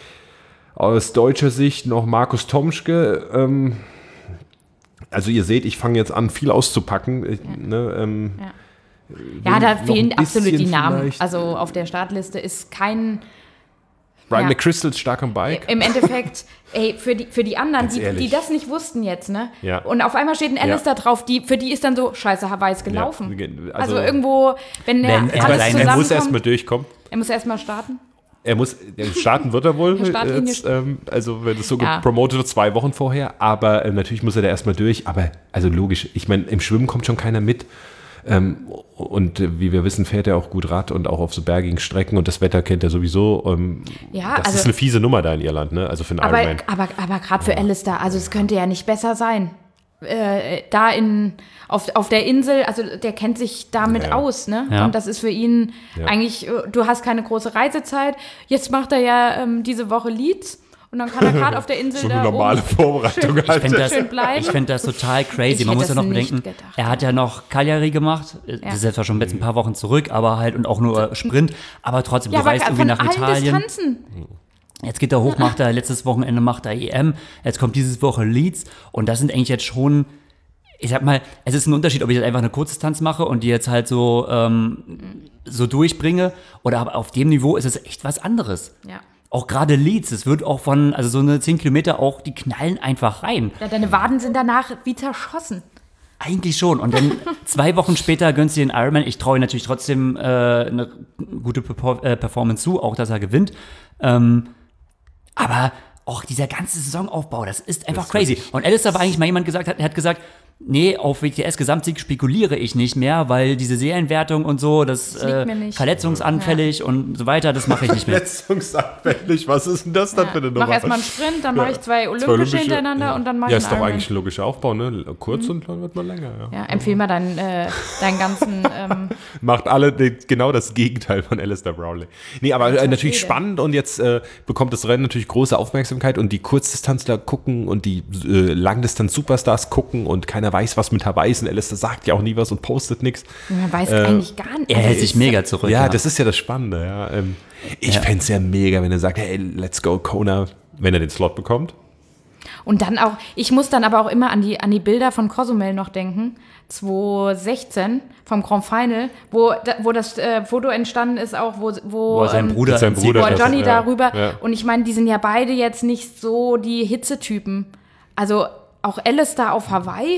Aus deutscher Sicht noch Markus Tomschke. Ähm, also ihr seht, ich fange jetzt an, viel auszupacken. Ich, ja. Ne, ähm, ja. ja, da fehlen absolut die Namen. Vielleicht. Also auf der Startliste ist kein... Brian ja. McChrystal ist stark am Bike. Im Endeffekt, ey, für die, für die anderen, die, die das nicht wussten jetzt, ne? Ja. Und auf einmal steht ein Alistair ja. drauf, die, für die ist dann so, scheiße, Hawaii ist gelaufen. Ja. Also, also irgendwo, wenn, wenn er alles zusammenkommt. Er muss erstmal durchkommen. Er muss erstmal starten. Er muss, starten wird er wohl. Jetzt, ähm, also wenn es so ja. gepromotet wird, zwei Wochen vorher. Aber äh, natürlich muss er da erstmal durch. Aber also logisch, ich meine, im Schwimmen kommt schon keiner mit. Ähm, und äh, wie wir wissen, fährt er auch gut Rad und auch auf so bergigen Strecken und das Wetter kennt er sowieso. Ähm, ja, das also, ist eine fiese Nummer da in Irland, ne? Also für einen aber, Ironman. Aber, aber gerade für ja. Alistair, also es könnte ja nicht besser sein. Äh, da in, auf, auf der Insel, also der kennt sich damit ja. aus, ne? Ja. Und das ist für ihn ja. eigentlich, du hast keine große Reisezeit. Jetzt macht er ja ähm, diese Woche Leeds. Und dann kann er gerade auf der Insel so eine da normale Vorbereitung. Schön, ich finde das, find das total crazy. Ich Man muss ja noch bedenken, gedacht, er hat ja noch Cagliari gemacht. Ja. Das ist jetzt zwar schon jetzt ein paar Wochen zurück, aber halt und auch nur Sprint. Aber trotzdem, ja, du reist irgendwie nach Italien. Distanzen. Jetzt geht er hoch, macht er letztes Wochenende macht er E M. Jetzt kommt dieses Woche Leeds. Und das sind eigentlich jetzt schon, ich sag mal, es ist ein Unterschied, ob ich jetzt einfach eine Kurzdistanz mache und die jetzt halt so, ähm, so durchbringe. Oder aber auf dem Niveau ist es echt was anderes. Ja. Auch gerade Leeds, es wird auch von, also so eine zehn Kilometer auch, die knallen einfach rein. Ja, deine Waden sind danach wie zerschossen. Eigentlich schon. Und dann zwei Wochen später gönnst du den Ironman. Ich traue ihm natürlich trotzdem äh, eine gute Perfor- äh, Performance zu, auch dass er gewinnt. Ähm, aber auch dieser ganze Saisonaufbau, das ist einfach das crazy. Ist und Alistair war eigentlich mal jemand gesagt, hat, er hat gesagt, nee, auf W T S-Gesamtsieg spekuliere ich nicht mehr, weil diese Serienwertung und so, das, das äh, verletzungsanfällig ja. und so weiter, das mache ich nicht mehr. Verletzungsanfällig, was ist denn das dann ja. für eine Nummer? Mach erstmal einen Sprint, dann ja. mache ich zwei olympische, zwei olympische hintereinander ja. und dann mache ja, ich einen ist doch Ironman. eigentlich ein logischer Aufbau, ne? Kurz mhm. und dann wird man länger. Ja, ja empfehl mal deinen, äh, deinen ganzen... Ähm Macht alle genau das Gegenteil von Alistair Brownlee. Nee, aber äh, natürlich spannend und jetzt äh, bekommt das Rennen natürlich große Aufmerksamkeit und die Kurzdistanzler gucken und die äh, Langdistanz-Superstars gucken und keiner weiß, was mit Hawaii ist und Alistair sagt ja auch nie was und postet nichts. Man weiß äh, eigentlich gar nicht. Er hält sich mega zurück. Ja, ja, das ist ja das Spannende. Ja. Ähm, ich ja. fände es ja mega, wenn er sagt, hey, let's go Kona, wenn er den Slot bekommt. Und dann auch, ich muss dann aber auch immer an die, an die Bilder von Cozumel noch denken, zwanzig sechzehn vom Grand Final, wo, wo das äh, Foto entstanden ist, auch wo, wo, wo sein Bruder, sein Bruder wo Johnny das, darüber. Ja, ja. Und ich meine, die sind ja beide jetzt nicht so die Hitzetypen. Also auch Alistair auf Hawaii.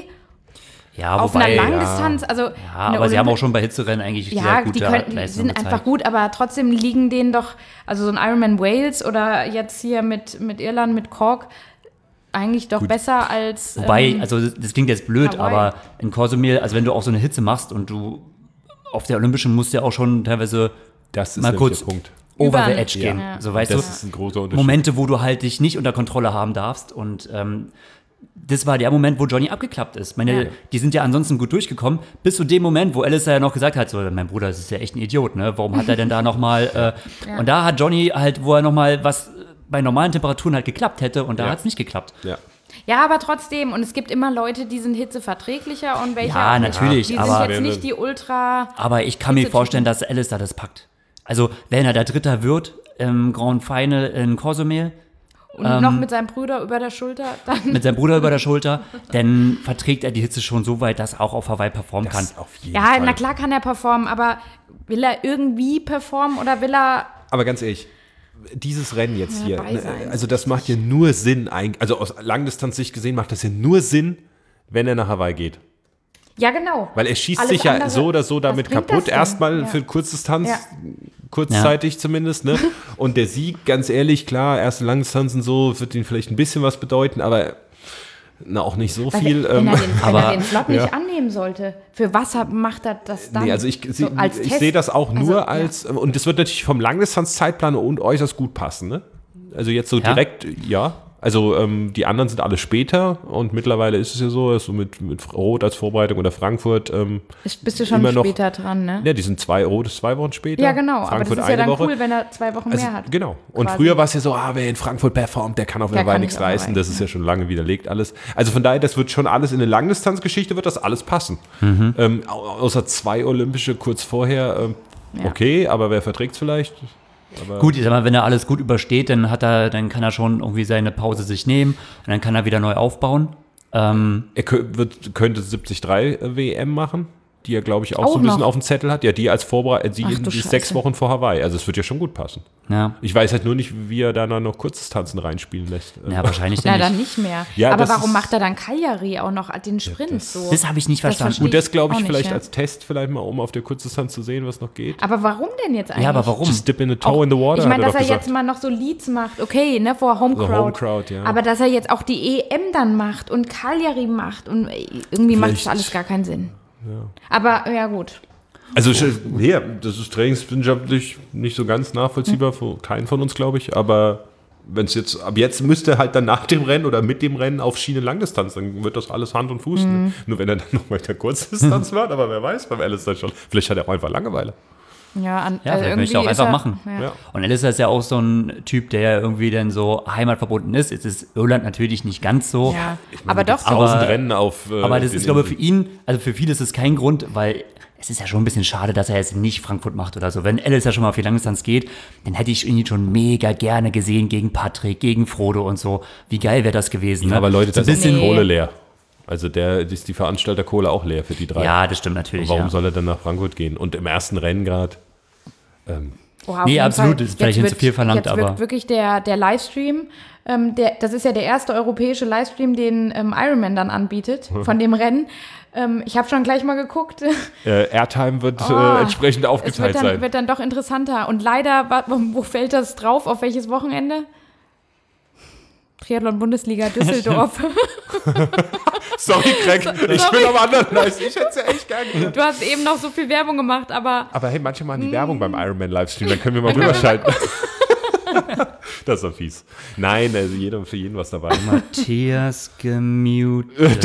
Ja, auf wobei, einer Langdistanz, ja. also ja, aber Olymp- sie haben auch schon bei Hitzerennen eigentlich ja, sehr gute die können, Leistungen sind gezeigt. einfach gut, aber trotzdem liegen denen doch, also so ein Ironman Wales oder jetzt hier mit, mit Irland, mit Cork, eigentlich doch gut. besser als Wobei, ähm, also das klingt jetzt blöd, Hawaii. aber in Cozumel, also wenn du auch so eine Hitze machst und du auf der Olympischen musst du ja auch schon teilweise das ist mal kurz der Punkt. over Über- the edge gehen. Ja. So, weißt Das du, ist ein großer Unterschied. Momente, wo du halt dich nicht unter Kontrolle haben darfst. Und ähm, das war der Moment, wo Johnny abgeklappt ist. Meine, Ja. Die sind ja ansonsten gut durchgekommen, bis zu dem Moment, wo Alistair ja noch gesagt hat, so, mein Bruder, das ist ja echt ein Idiot, ne? Warum hat er denn da nochmal, äh, Ja. und da hat Johnny halt, wo er nochmal was bei normalen Temperaturen halt geklappt hätte und da Ja. hat es nicht geklappt. Ja. Ja, aber trotzdem, und es gibt immer Leute, die sind hitzeverträglicher und welche Ja, auch nicht. natürlich, Die sind aber- jetzt nicht die Ultra... Aber ich kann mir Hitzetypen. vorstellen, dass Alistair das packt. Also, wenn er der Dritter wird im Grand Final in Cozumel, Und Ähm, noch mit seinem Bruder über der Schulter, dann... mit seinem Bruder über der Schulter, dann verträgt er die Hitze schon so weit, dass er auch auf Hawaii performen kann. Das auf jeden Ja, Fall. na klar kann er performen, aber will er irgendwie performen oder will er... Aber ganz ehrlich, dieses Rennen jetzt Ja, hier, dabei ne, sein. also das macht ja nur Sinn, eigentlich- also aus Langdistanz-Sicht gesehen macht das ja nur Sinn, wenn er nach Hawaii geht. Ja, genau. Weil er schießt Alles sich ja andere- so oder so was damit bringt kaputt. das denn? Erstmal Ja. für Kurzdistanz, Ja. kurzzeitig zumindest. Ne? Und der Sieg, ganz ehrlich, klar, erste Langdistanzen so, wird ihm vielleicht ein bisschen was bedeuten, aber na, auch nicht so Weil viel. wenn, ähm, er den, wenn aber- er den Slot nicht ja. annehmen sollte, für was hat- macht er das dann? Nee, also ich, So sie- als ich Test? sehe das auch Also, nur ja. als, und das wird natürlich vom Langdistanz-Zeitplan und äußerst gut passen. Ne? Also jetzt so Ja? direkt, ja. Also ähm, die anderen sind alle später und mittlerweile ist es ja so, dass so mit, mit Rot als Vorbereitung oder Frankfurt. Ähm, Ist- Bist du schon immer noch- später dran, ne? ja, die sind zwei, Rot ist zwei Wochen später. Ja, genau. Aber das Frankfurt ist ja eine dann Woche. cool, wenn er zwei Wochen Also, mehr hat. genau. Und quasi. früher war es ja so, ah, wer in Frankfurt performt, der kann auf Der Hawaii kann nichts nicht auf leisten. Hawaii, Das ist ja schon lange widerlegt alles. Also von daher, das wird schon alles in eine Langdistanzgeschichte, wird das alles passen. Ähm, au- außer zwei Olympische kurz vorher, ähm, Ja. okay, aber wer verträgt es vielleicht? Aber Gut, ich sag mal, wenn er alles gut übersteht, dann hat er, dann kann er schon irgendwie seine Pause sich nehmen und dann kann er wieder neu aufbauen. Ähm, er kö- wird, könnte siebzig drei W M machen, die er, glaube ich, auch, Auch so ein bisschen noch? auf dem Zettel hat. Ja, die als Vorbereitung, die, Ach du die ist Scheiße. sechs Wochen vor Hawaii. Also es wird ja schon gut passen. ja, Ich weiß halt nur nicht, wie er da noch Kurzdistanzen reinspielen lässt. ja, wahrscheinlich Na, dann dann nicht. nicht mehr. Ja, aber das warum ist- macht er dann Cagliari auch noch den Sprint so? Das habe ich nicht verstanden. verstehe Gut, das glaube ich auch nicht, vielleicht ja. als Test, vielleicht mal, um auf der Kurzdistanz zu sehen, was noch geht. Aber warum denn jetzt eigentlich? Ja, aber warum? Just dip in the toe Auch- in the water, ich meine, hat dass er er doch gesagt. jetzt mal noch so Leads macht, okay, ne, vor Home So Crowd. Home Crowd, ja. Aber dass er jetzt auch die E M dann macht und Cagliari macht und irgendwie macht das Vielleicht- alles gar keinen Sinn. Aber ja gut. Also, nee, das ist trainingswissenschaftlich nicht so ganz nachvollziehbar, für keinen von uns, glaube ich. Aber wenn es jetzt, ab jetzt müsste halt dann nach dem Rennen oder mit dem Rennen auf Schiene Langdistanz, dann wird das alles Hand und Fuß. Mhm. Ne? Nur wenn er dann noch weiter Kurzdistanz macht, aber wer weiß, beim Alistair schon. Vielleicht hat er auch einfach Langeweile. Ja, an, Ja, also vielleicht möchte er auch irgendwie ist einfach er- machen. Ja. Ja. Und Alistair ist ja auch so ein Typ, der irgendwie dann so heimatverbunden ist. Jetzt ist Irland natürlich nicht ganz so. Ja, aber doch. Aber- Tausend Rennen auf. äh, Aber das den ist, glaube ich, für Inseln. ihn, also für viele ist es kein Grund, weil es ist ja schon ein bisschen schade, dass er jetzt nicht Frankfurt macht oder so. Wenn Alice ja schon mal auf die Langdistanz geht, dann hätte ich ihn schon mega gerne gesehen gegen Patrick, gegen Frodo und so. Wie geil wäre das gewesen, ne? Aber Leute, so das ein ist bisschen. die Nee. Kohle leer. Also der ist die Veranstalterkohle auch leer für die drei. Ja, das stimmt natürlich. Warum ja. soll er dann nach Frankfurt gehen? Und im ersten Rennen gerade. Ähm, Oh, auf Nee, jeden absolut, Fall. das ist vielleicht Jetzt nicht zu viel verlangt, jetzt aber- wirkt wirklich der, der Livestream, ähm, der, das ist ja der erste europäische Livestream, den ähm, Ironman dann anbietet, von dem Rennen. Ähm, ich habe schon gleich mal geguckt. äh, Airtime wird Oh, äh, entsprechend Es aufgeteilt wird dann, sein. wird dann doch interessanter. Und leider, wa- wo fällt das drauf? Auf welches Wochenende? Triathlon-Bundesliga Düsseldorf. Sorry, Craig, ich bin am anderen Gleis. Ich hätte es ja echt gerne gemacht. Du hast eben noch so viel Werbung gemacht, aber Aber hey, manche machen die Werbung beim Ironman-Livestream, dann können wir mal rüberschalten. Das ist doch fies. Nein, also jeder, für jeden was dabei. Matthias gemutet.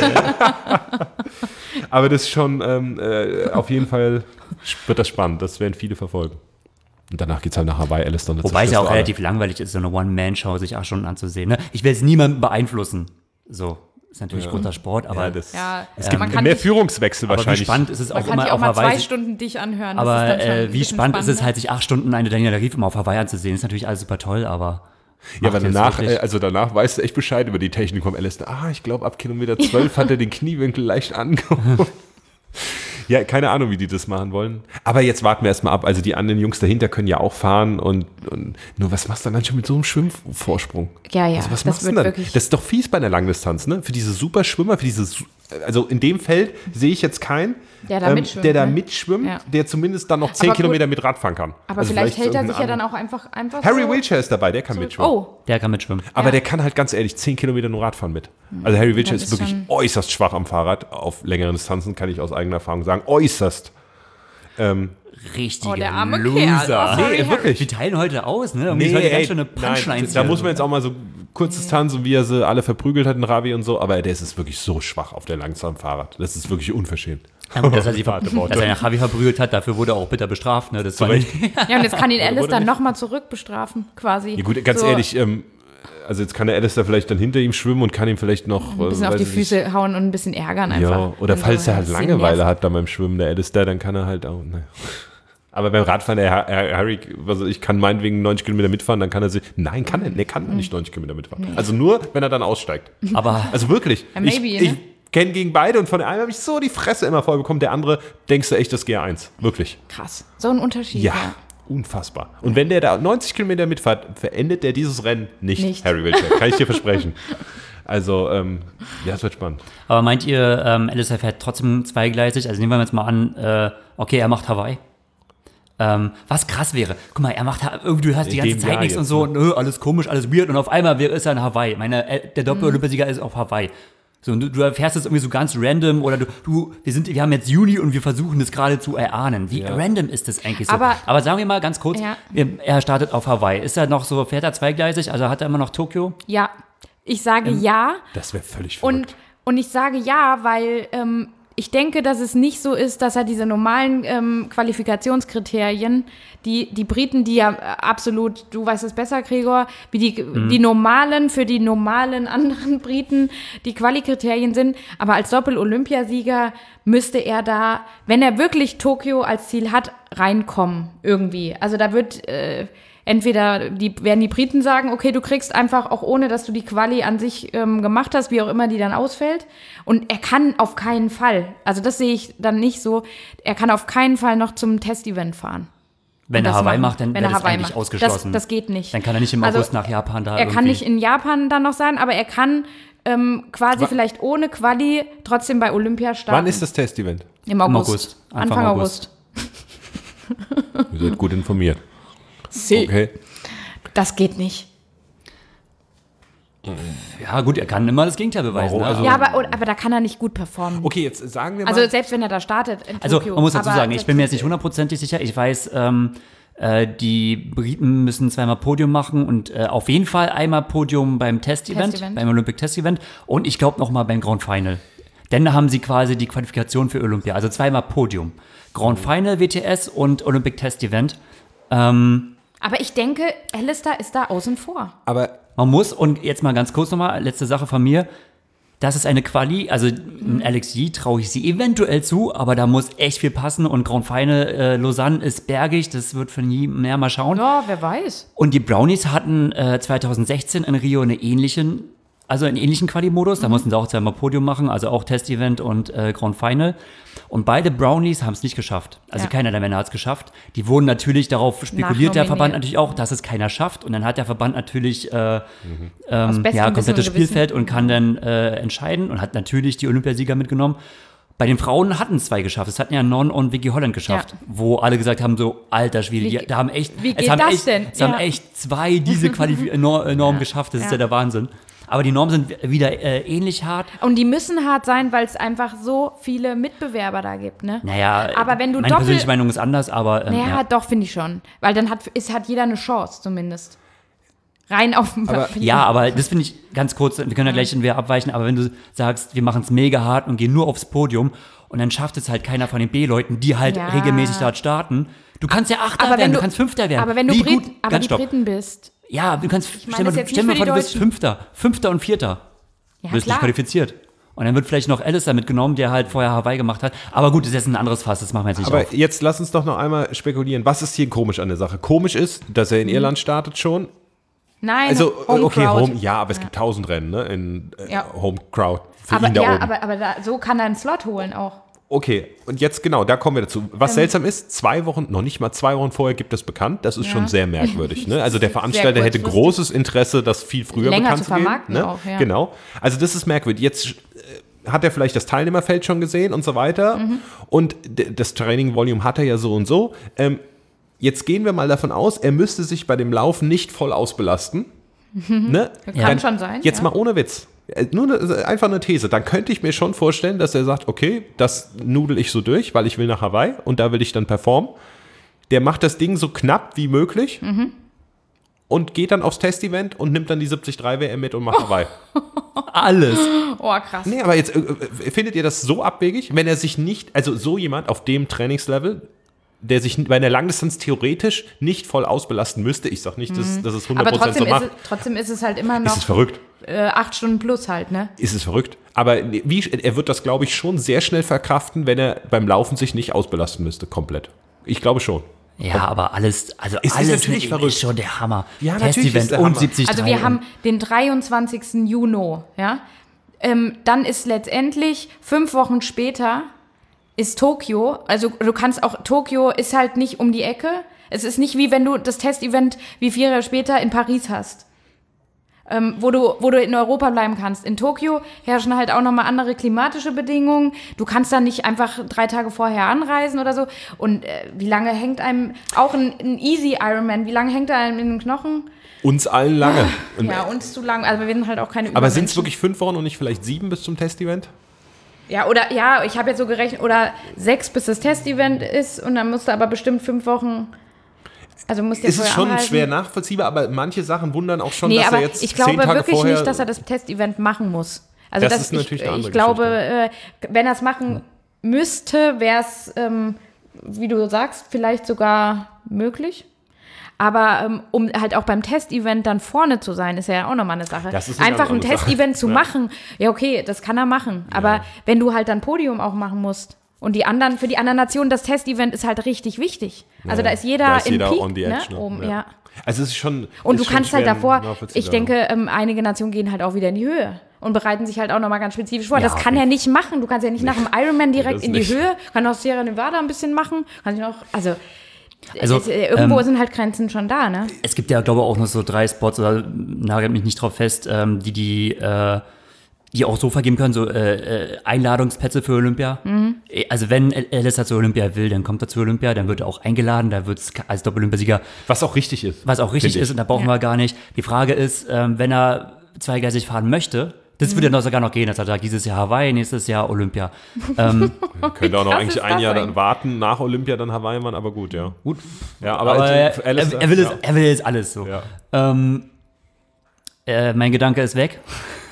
Aber das ist schon, ähm, äh, auf jeden Fall wird das spannend. Das werden viele verfolgen. Und danach geht es halt nach Hawaii, Alistair. und Wobei es ja zerstörst auch du alle. relativ langweilig ist, so eine One-Man-Show sich acht Stunden anzusehen. Ne? Ich will jetzt niemanden beeinflussen. So, ist natürlich großer Sport, aber, Ja, das, ja, es äh, gibt man kann mehr dich- Führungswechsel aber wie wahrscheinlich. spannend ist es man auch kann immer dich auch auf mal zwei Hawaii. Stunden dich anhören. Das Aber ist dann schon äh, ein wie bisschen spannend ist es spannender. halt, sich acht Stunden eine Daniela Rief immer auf Hawaii anzusehen. Ist natürlich alles super toll, aber. Ja, aber macht jetzt danach, wirklich- äh, also danach weißt du echt Bescheid über die Technik vom Alistair. Ah, ich glaube, ab Kilometer zwölf hat er den Kniewinkel leicht angehoben. Ja, keine Ahnung, wie die das machen wollen. Aber jetzt warten wir erstmal ab. Also die anderen Jungs dahinter können ja auch fahren. Und, und nur was machst du dann schon mit so einem Schwimmvorsprung? Ja, ja, Also was das machst du wird dann? wirklich- Das ist doch fies bei einer Langdistanz, ne? Für diese Superschwimmer, für diese, Su- also in dem Feld sehe ich jetzt keinen, Der da mitschwimmt, der, da ne? mitschwimmt Ja. der zumindest dann noch zehn Aber gut. Kilometer mit Radfahren kann. Aber Also vielleicht, hält er sich ja irgendein dann auch einfach, einfach Harry so Wiltshire ist dabei, der kann so- mitschwimmen. Oh, Der kann mitschwimmen. Aber Ja. der kann halt ganz ehrlich zehn Kilometer nur Radfahren mit. Also Harry Wiltshire Das ist ist wirklich schon- äußerst schwach am Fahrrad. Auf längeren Distanzen kann ich aus eigener Erfahrung sagen, äußerst. Ähm, Richtiger Oh, der arme Loser. Kerl. Oh, sorry, nee, wirklich. Wir teilen heute aus, ne? Und ich heute ganz schöne Punchlines. nein, da hier. muss man jetzt auch mal so kurz Distanz und wie er sie alle verprügelt hat, in Ravi und so, aber der ist wirklich so schwach auf der langsamen Fahrrad. Das ist wirklich unverschämt. Ja, gut, dass er sich ver- Harte Worte. dass er nach Javi verprügelt hat, dafür wurde er auch bitter bestraft. Ne? Das war Recht. nicht, Ja, und jetzt kann ihn Alice wurde dann nicht- nochmal zurückbestrafen, quasi. Ja gut, ganz So ehrlich, ähm, also jetzt kann der Alistair vielleicht dann hinter ihm schwimmen und kann ihm vielleicht noch Ein bisschen äh, auf die weiß ich nicht, Füße hauen und ein bisschen ärgern einfach. Ja, oder Und falls so er halt ein bisschen Langeweile nerven. hat dann beim Schwimmen, der Alistair, dann kann er halt auch, ne. Aber beim Radfahren, der Har- Har- Harry, also ich kann meinetwegen neunzig Kilometer mitfahren, dann kann er sich, nein, kann er, nee, kann er nicht neunzig Kilometer mitfahren. Also nur, wenn er dann aussteigt. aber Also wirklich. Ja, maybe, ich ne? ich kenne gegen beide und von der einen habe ich so die Fresse immer voll bekommen, der andere denkst du echt das G eins. Wirklich. Krass. So ein Unterschied. Ja, unfassbar. Und wenn der da neunzig Kilometer mitfährt, verendet der dieses Rennen nicht, Nicht. Harry Wilczek. Kann ich dir versprechen. Also, ähm, ja, es wird spannend. Aber meint ihr, ähm, Alistair fährt trotzdem zweigleisig? Also nehmen wir jetzt mal an, äh, okay, er macht Hawaii. Ähm, was krass wäre, guck mal, er macht ha- irgendwie, du hast die In ganze dem Zeit Jahr nichts und jetzt, so, ne? nö, alles komisch, alles weird und auf einmal wär- ist er in Hawaii. Meine, äh, der Doppel-Olympiasieger ist auf Hawaii. So, und du, du erfährst es irgendwie so ganz random oder du, du, wir sind, wir haben jetzt Juni und wir versuchen das gerade zu erahnen. Wie Ja. random ist das eigentlich so? Aber- Aber sagen wir mal ganz kurz, Ja. er- er startet auf Hawaii. Ist er noch so, fährt er zweigleisig? Also hat er immer noch Tokio? Ja, ich sage Ähm, ja. Das wäre völlig verrückt. Und, und ich sage ja, weil ähm, ich denke, dass es nicht so ist, dass er diese normalen ähm, Qualifikationskriterien, die, die Briten, die ja äh, absolut, du weißt es besser, Gregor, wie die, die normalen, für die normalen anderen Briten die Qualikriterien sind. Aber als Doppel-Olympiasieger müsste er da, wenn er wirklich Tokio als Ziel hat, reinkommen irgendwie. Also da wird äh, entweder die, werden die Briten sagen, okay, du kriegst einfach auch ohne, dass du die Quali an sich ähm, gemacht hast, wie auch immer die dann ausfällt. Und er kann auf keinen Fall, also das sehe ich dann nicht so, er kann auf keinen Fall noch zum Testevent fahren. Wenn Und er das Hawaii machen. macht, dann Wenn wäre er das Hawaii eigentlich macht. ausgeschlossen. Das, das geht nicht. Dann kann er nicht im Also, August nach Japan da Er kann irgendwie- nicht in Japan dann noch sein, aber er kann ähm, quasi Wa- vielleicht ohne Quali trotzdem bei Olympia starten. Wann ist das Testevent? Im August. August. Anfang, Anfang August. Ihr seid gut informiert. See. Okay. Das geht nicht. Ja, gut, er kann immer das Gegenteil beweisen. Warum? Ne? Also- Ja, aber, aber da kann er nicht gut performen. Okay, jetzt sagen wir mal. Also selbst wenn er da startet in Also Tokio. man muss dazu aber sagen, ich bin mir jetzt nicht hundertprozentig sicher. Ich weiß, ähm, äh, die Briten müssen zweimal Podium machen und äh, auf jeden Fall einmal Podium beim Testevent, Testevent. beim Olympic Testevent und ich glaube nochmal beim Grand Final. Denn da haben sie quasi die Qualifikation für Olympia, also zweimal Podium. Grand Final W T S und Olympic Testevent. Ähm, Aber ich denke, Alistair ist da außen vor. aber Man muss, und jetzt mal ganz kurz nochmal, letzte Sache von mir, das ist eine Quali, also Mhm. Alex Yee traue ich sie eventuell zu, aber da muss echt viel passen und Grand Final äh, Lausanne ist bergig, das wird von Yee mehr mal schauen. Ja, wer weiß. Und die Brownies hatten äh, zweitausendsechzehn in Rio eine ähnlichen, also einen ähnlichen Quali-Modus, da mussten sie auch zweimal Podium machen, also auch Test-Event und äh, Grand Final. Und beide Brownies haben es nicht geschafft. Also Ja. keiner der Männer hat es geschafft. Die wurden natürlich darauf spekuliert, der Nachnominiert. Verband natürlich auch, dass es keiner schafft. Und dann hat der Verband natürlich äh, ähm, bestem ja, Wissen komplettes und Gewissen. Spielfeld und kann dann äh, entscheiden und hat natürlich die Olympiasieger mitgenommen. Bei den Frauen hatten es zwei geschafft. Es hatten ja Non und Vicky Holland geschafft, Ja. wo alle gesagt haben, so, alter Schwede, Wie- die, da haben echt, wie es geht haben das echt, denn? es haben Ja. echt zwei diese Quali- Nor- Norm geschafft. Das ist Ja. ja der Wahnsinn. Aber die Normen sind wieder äh, ähnlich hart. Und die müssen hart sein, weil es einfach so viele Mitbewerber da gibt, ne? Naja, Aber wenn du meine doppel- persönliche Meinung ist anders, aber ähm, Naja, ja. doch, finde ich schon. Weil dann hat, ist, hat jeder eine Chance zumindest. Rein auf dem Aber- Papier. Ja, aber das finde ich ganz kurz, wir können ja gleich in wer abweichen, aber wenn du sagst, wir machen es mega hart und gehen nur aufs Podium und dann schafft es halt keiner von den B-Leuten, die halt Ja. regelmäßig dort starten. Du kannst ja Achter aber werden, wenn du, du, kannst Fünfter werden. aber wenn du Wie Brit, gut, aber ganz die stopp. Briten bist. Ja, du kannst, meine, stell, das mal, ist jetzt stell nicht mal für vor, die du bist Deutschen. Fünfter, Fünfter und Vierter. Ja, Du wirst klar. nicht qualifiziert. Und dann wird vielleicht noch Alistair mitgenommen, der halt vorher Hawaii gemacht hat. Aber gut, das ist jetzt ein anderes Fass, das machen wir jetzt nicht Aber auf. jetzt lass uns doch noch einmal spekulieren. Was ist hier komisch an der Sache? Komisch ist, dass er in Irland startet schon. Nein, Also, Home okay, Crowd. Home, ja, aber es gibt tausend Rennen, ne? In äh, Ja. Home Crowd. Für Aber, ihn da ja, oben. aber, aber da, so kann er einen Slot holen auch. Okay, und jetzt genau, da kommen wir dazu. Was seltsam ist, zwei Wochen, noch nicht mal zwei Wochen vorher gibt es bekannt. Das ist Ja. schon sehr merkwürdig. Ne? Also der Veranstalter hätte kurzfristig. großes Interesse, das viel früher Länger bekannt zu zu geben. vermarkten Ne? auch, ja. Genau. Also das ist merkwürdig. Jetzt äh, hat er vielleicht das Teilnehmerfeld schon gesehen und so weiter. Mhm. Und d- das Training-Volume hat er ja so und so. Ähm, jetzt gehen wir mal davon aus, er müsste sich bei dem Laufen nicht voll ausbelasten. Ne? Kann schon sein, Jetzt ja. mal ohne Witz. nur eine, einfach eine These, dann könnte ich mir schon vorstellen, dass er sagt, okay, das nudel ich so durch, weil ich will nach Hawaii und da will ich dann performen. Der macht das Ding so knapp wie möglich mhm. und geht dann aufs Testevent und nimmt dann die siebzig drei W M mit und macht Hawaii. Alles. Oh, krass. Nee, aber jetzt, äh, findet ihr das so abwegig, wenn er sich nicht, also so jemand auf dem Trainingslevel, der sich bei einer Langdistanz theoretisch nicht voll ausbelasten müsste. Ich sag nicht, dass, dass es hundert Prozent so macht. Aber trotzdem ist es halt immer noch ist es verrückt. Äh, acht Stunden plus halt, ne? Ist es verrückt. Aber wie, er wird das, glaube ich, schon sehr schnell verkraften, wenn er beim Laufen sich nicht ausbelasten müsste, komplett. Ich glaube schon. Ja, aber alles, also ist alles natürlich mit ihm verrückt. Ist schon der Hammer. Ja, natürlich ist der und Hammer. siebzig Also wir haben den dreiundzwanzigsten Juni, ja? Ähm, dann ist letztendlich fünf Wochen später ist Tokio, also du kannst auch, Tokio ist halt nicht um die Ecke. Es ist nicht wie wenn du das Testevent wie vier Jahre später in Paris hast, ähm, wo du wo du in Europa bleiben kannst. In Tokio herrschen halt auch nochmal andere klimatische Bedingungen. Du kannst da nicht einfach drei Tage vorher anreisen oder so. Und äh, wie lange hängt einem, auch ein, ein Easy Ironman, wie lange hängt er einem in den Knochen? Uns allen lange. Ja, uns zu lang. Also wir sind halt auch keine Aber sind es Übermenschen. wirklich fünf Wochen und nicht vielleicht sieben bis zum Testevent? Ja, oder ja, ich habe jetzt so gerechnet, oder sechs bis das Testevent ist und dann musst du aber bestimmt fünf Wochen, also musst du ja Ist es vorher schon anreisen. schwer nachvollziehbar, aber manche Sachen wundern auch schon, Nee, dass aber er jetzt ich glaube zehn Tage wirklich vorher... nicht, dass er das Testevent machen muss. Also Das das ist natürlich ich, eine andere ich glaube, Geschichte. äh, wenn er es machen müsste, wäre es, ähm, wie du sagst, vielleicht sogar möglich. Aber ähm, um halt auch beim Testevent dann vorne zu sein, ist ja auch nochmal eine Sache. Das ist eine Einfach ein andere Sache. Testevent zu Ja. machen, ja okay, das kann er machen. Aber Ja. wenn du halt dann Podium auch machen musst und die anderen, für die anderen Nationen, das Testevent ist halt richtig wichtig. Also Ja, da ist jeder da ist im jeder Peak, on the ne, edge, ne? oben, Ja. ja. Also es ist schon... Und ist du schon kannst halt schwer davor, nachvollziehbar. ich denke, ähm, einige Nationen gehen halt auch wieder in die Höhe und bereiten sich halt auch nochmal ganz spezifisch vor. Ja, das kann okay. er nicht machen. Du kannst ja nicht nach dem Ironman direkt das in die nicht. Höhe. Kann auch Sierra Nevada ein bisschen machen. Kann ich noch, also, Also, es, äh, irgendwo ähm, sind halt Grenzen schon da, ne? Es gibt ja, glaube ich, auch noch so drei Spots, oder nagelt mich nicht drauf fest, ähm, die die, äh, die auch so vergeben können, so äh, äh, Einladungsplätze für Olympia. Mhm. Also wenn Alistair zu Olympia will, dann kommt er zu Olympia, dann wird er auch eingeladen, da wird es als Doppel-Olympiasieger, Was auch richtig ist. was auch richtig Finde ich. ist, und da brauchen Ja. wir gar nicht. Die Frage ist, ähm, wenn er zweigleisig fahren möchte, das würde dann sogar noch gehen, dass er sagt, dieses Jahr Hawaii, nächstes Jahr Olympia. ähm, Könnte auch noch krass eigentlich ist ein das Jahr dann eigentlich? warten, nach Olympia dann Hawaii machen, aber gut, ja. Gut. Ja, aber, aber also, er, für er, Alistair, er, will es, ja. er will jetzt alles so. Ja. Ähm, äh, mein Gedanke ist weg.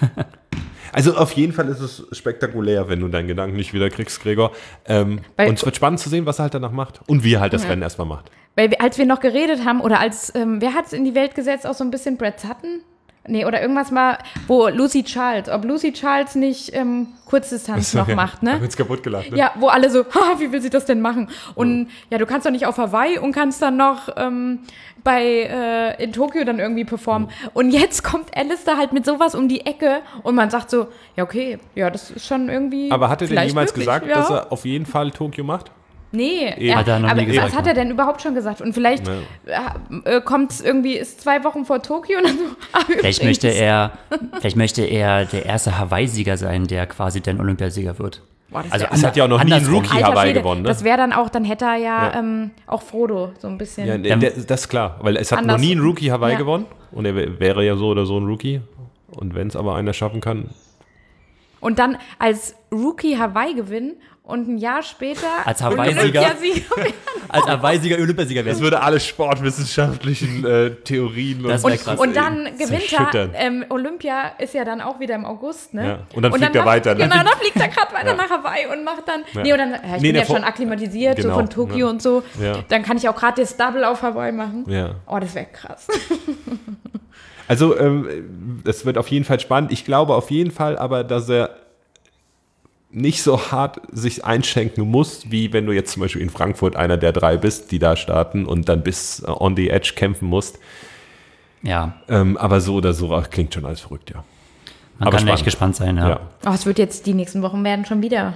Also auf jeden Fall ist es spektakulär, wenn du deinen Gedanken nicht wieder kriegst, Gregor. Ähm, Weil- und es wird spannend zu sehen, was er halt danach macht. Und wie er halt das Ja. Rennen erstmal macht. Weil wir, als wir noch geredet haben, oder als, ähm, wer hat es in die Welt gesetzt, auch so ein bisschen Brad Sutton? Nee, oder irgendwas mal, wo Lucy Charles, ob Lucy Charles nicht ähm, Kurzdistanz noch macht, ne? Da wird's kaputt gelacht, ne? Ja, wo alle so, ha, wie will sie das denn machen? Und ja, du kannst doch nicht auf Hawaii und kannst dann noch ähm, bei äh, in Tokio dann irgendwie performen. Und jetzt kommt Alistair halt mit sowas um die Ecke und man sagt so, ja okay, ja, das ist schon irgendwie Aber hat er denn vielleicht jemals möglich, gesagt, ja. dass er auf jeden Fall Tokio macht? Nee, Eben. er, Hat er noch aber nie gesagt, was hat er denn überhaupt schon gesagt? Und vielleicht äh, kommt es irgendwie, ist zwei Wochen vor Tokio und dann so, ah, Vielleicht übrigens. möchte er, vielleicht möchte er der erste Hawaii-Sieger sein, der quasi dann Olympiasieger wird. Boah, das Also wär- Es hat ja auch noch nie ein Andersrum. Rookie Alter Hawaii Schwede, gewonnen, ne? Das wäre dann auch, dann hätte er ja, Ja. Ähm, auch Frodo so ein bisschen. Ja, der, das ist klar, weil es hat Anders- noch nie ein Rookie Hawaii Ja. gewonnen. Und er wär- wäre ja so oder so ein Rookie. Und wenn es aber einer schaffen kann, Und dann als Rookie Hawaii gewinnen und ein Jahr später Als Hawaii-Sieger? Olympiasieger werden. Als Hawaii-Sieger Olympiasieger das werden. würde alle sportwissenschaftlichen äh, Theorien Das und, wär krass. Und dann gewinnt er, zerschüttern. ähm, Olympia ist ja dann auch wieder im August, ne? Ja. Und dann fliegt er macht- weiter, ne? Genau, dann fliegt er gerade weiter nach Hawaii und macht dann, Ja. nee, und dann, ja, ich Nee, bin der ja schon Vor- akklimatisiert, Genau, so von Tokio ja. und so, Ja. dann kann ich auch gerade das Double auf Hawaii machen. Ja. Oh, das wäre krass. Also, ähm, es wird auf jeden Fall spannend. Ich glaube auf jeden Fall aber, dass er nicht so hart sich einschenken muss, wie wenn du jetzt zum Beispiel in Frankfurt einer der drei bist, die da starten und dann bis äh, on the edge kämpfen musst. Ja, Ähm, aber so oder so ach, klingt schon alles verrückt, ja. man Aber kann spannend. echt gespannt sein. Ja. Ja. Oh, es wird jetzt, die nächsten Wochen werden schon wieder.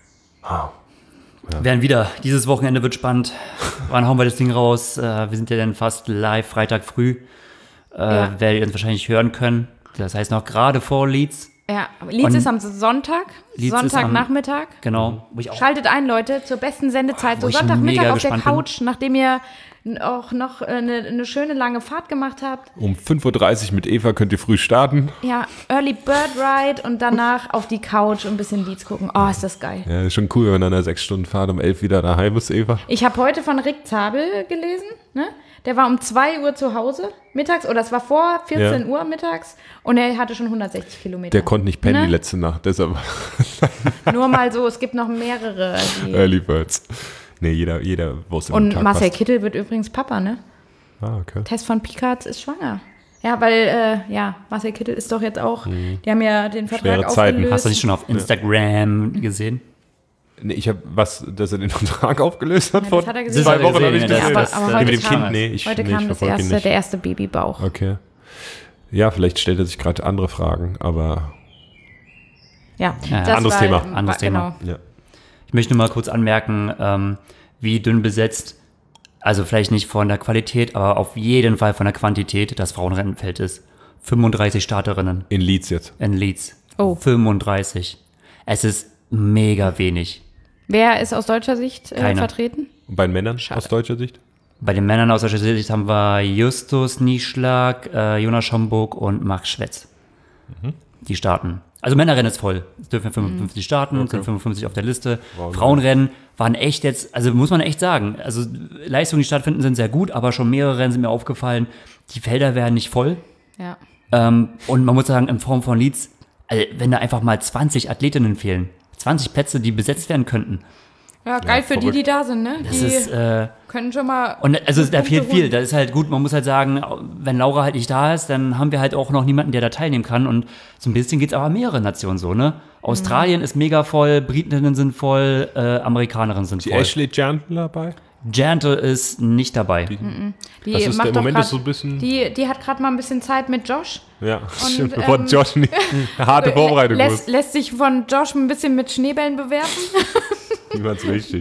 Werden wieder. Dieses Wochenende wird spannend. Wann hauen wir das Ding raus? Äh, wir sind ja dann fast live Freitag früh. Äh, Ja. Werdet ihr uns wahrscheinlich hören können. Das heißt noch gerade vor Leeds. Ja, Leeds Und ist am Sonntag, Leeds ist am- Sonntagnachmittag. Genau. Wo ich auch Schaltet ein, Leute, zur besten Sendezeit, Wo so ich Sonntagmittag mega auf der gespannt bin. Couch, nachdem ihr auch noch eine, eine schöne lange Fahrt gemacht habt. Um fünf Uhr dreißig mit Eva könnt ihr früh starten. Ja, Early Bird Ride und danach auf die Couch und ein bisschen Lieds gucken. Oh, ist das geil. Ja, ist schon cool, wenn man dann eine sechs Stunden Fahrt um elf wieder daheim ist, Eva. Ich habe heute von Rick Zabel gelesen, ne? Der war um zwei Uhr zu Hause mittags, oder es war vor vierzehn Ja. Uhr mittags und er hatte schon hundertsechzig Kilometer. Der konnte nicht pennen Ne? die letzte Nacht, deshalb Nur mal so, es gibt noch mehrere. Die Early Birds. Nee, jeder, jeder wusste und Tag Marcel passt. Kittel wird übrigens Papa, ne? Ah, okay. Tess von Picard ist schwanger. Ja, weil, äh, ja, Marcel Kittel ist doch jetzt auch, die haben ja den Vertrag Schwere Zeiten. aufgelöst. Hast du nicht schon auf Instagram gesehen? Nee, ich habe was, dass er den Vertrag aufgelöst hat Ja, vor das hat er gesehen. zwei Das hat er Wochen, habe ich gesehen, ja, gesehen. aber, das- aber das- heute mit dem kam, Kind, nee, ich, heute nee, kam ich das verfolge ihn erste, nicht. der erste Babybauch. Okay. Ja, vielleicht stellt er sich gerade andere Fragen, aber Ja, Ja, das anderes war, Thema. war- Anderes Thema. Genau. ja. Ich möchte nur mal kurz anmerken, ähm, wie dünn besetzt, also vielleicht nicht von der Qualität, aber auf jeden Fall von der Quantität das Frauenrennenfeld ist. fünfunddreißig Starterinnen In Leeds jetzt. in Leeds. Oh. fünfunddreißig. Es ist mega wenig. Wer ist aus deutscher Sicht äh, Keiner. vertreten? Und bei den Männern Schade. aus deutscher Sicht? Bei den Männern aus deutscher Sicht haben wir Justus Nieschlag, äh, Jonas Schomburg und Max Schwetz. Die starten. Also Männerrennen ist voll. Es dürfen fünfundfünfzig starten, Okay. sind fünfundfünfzig auf der Liste. Frauenrennen. Frauenrennen waren echt jetzt, also muss man echt sagen, also Leistungen, die stattfinden, sind sehr gut, aber schon mehrere Rennen sind mir aufgefallen, die Felder werden nicht voll. Ja. Ähm, und man muss sagen, in Form von Leeds, also wenn da einfach mal zwanzig Athletinnen fehlen, zwanzig Plätze, die besetzt werden könnten, Ja, geil für die, verrückt. die da sind, ne? das Die ist, äh, können schon mal. und also fünf da Punkte fehlt viel. holen. Da ist halt gut, man muss halt sagen, wenn Laura halt nicht da ist, dann haben wir halt auch noch niemanden, der da teilnehmen kann. Und so ein bisschen geht es aber mehrere Nationen so, ne? Australien ist mega voll, Britinnen sind voll, äh, Amerikanerinnen sind Die voll. Ashley Janton dabei? Gentle ist nicht dabei. Die Das ist macht der doch Moment, grad, ist so ein bisschen- Die, die hat gerade mal ein bisschen Zeit mit Josh. Ja, stimmt. ähm, Bevor Josh nicht eine harte Vorbereitung lässt, muss. lässt sich von Josh ein bisschen mit Schneebällen bewerfen. Niemals richtig.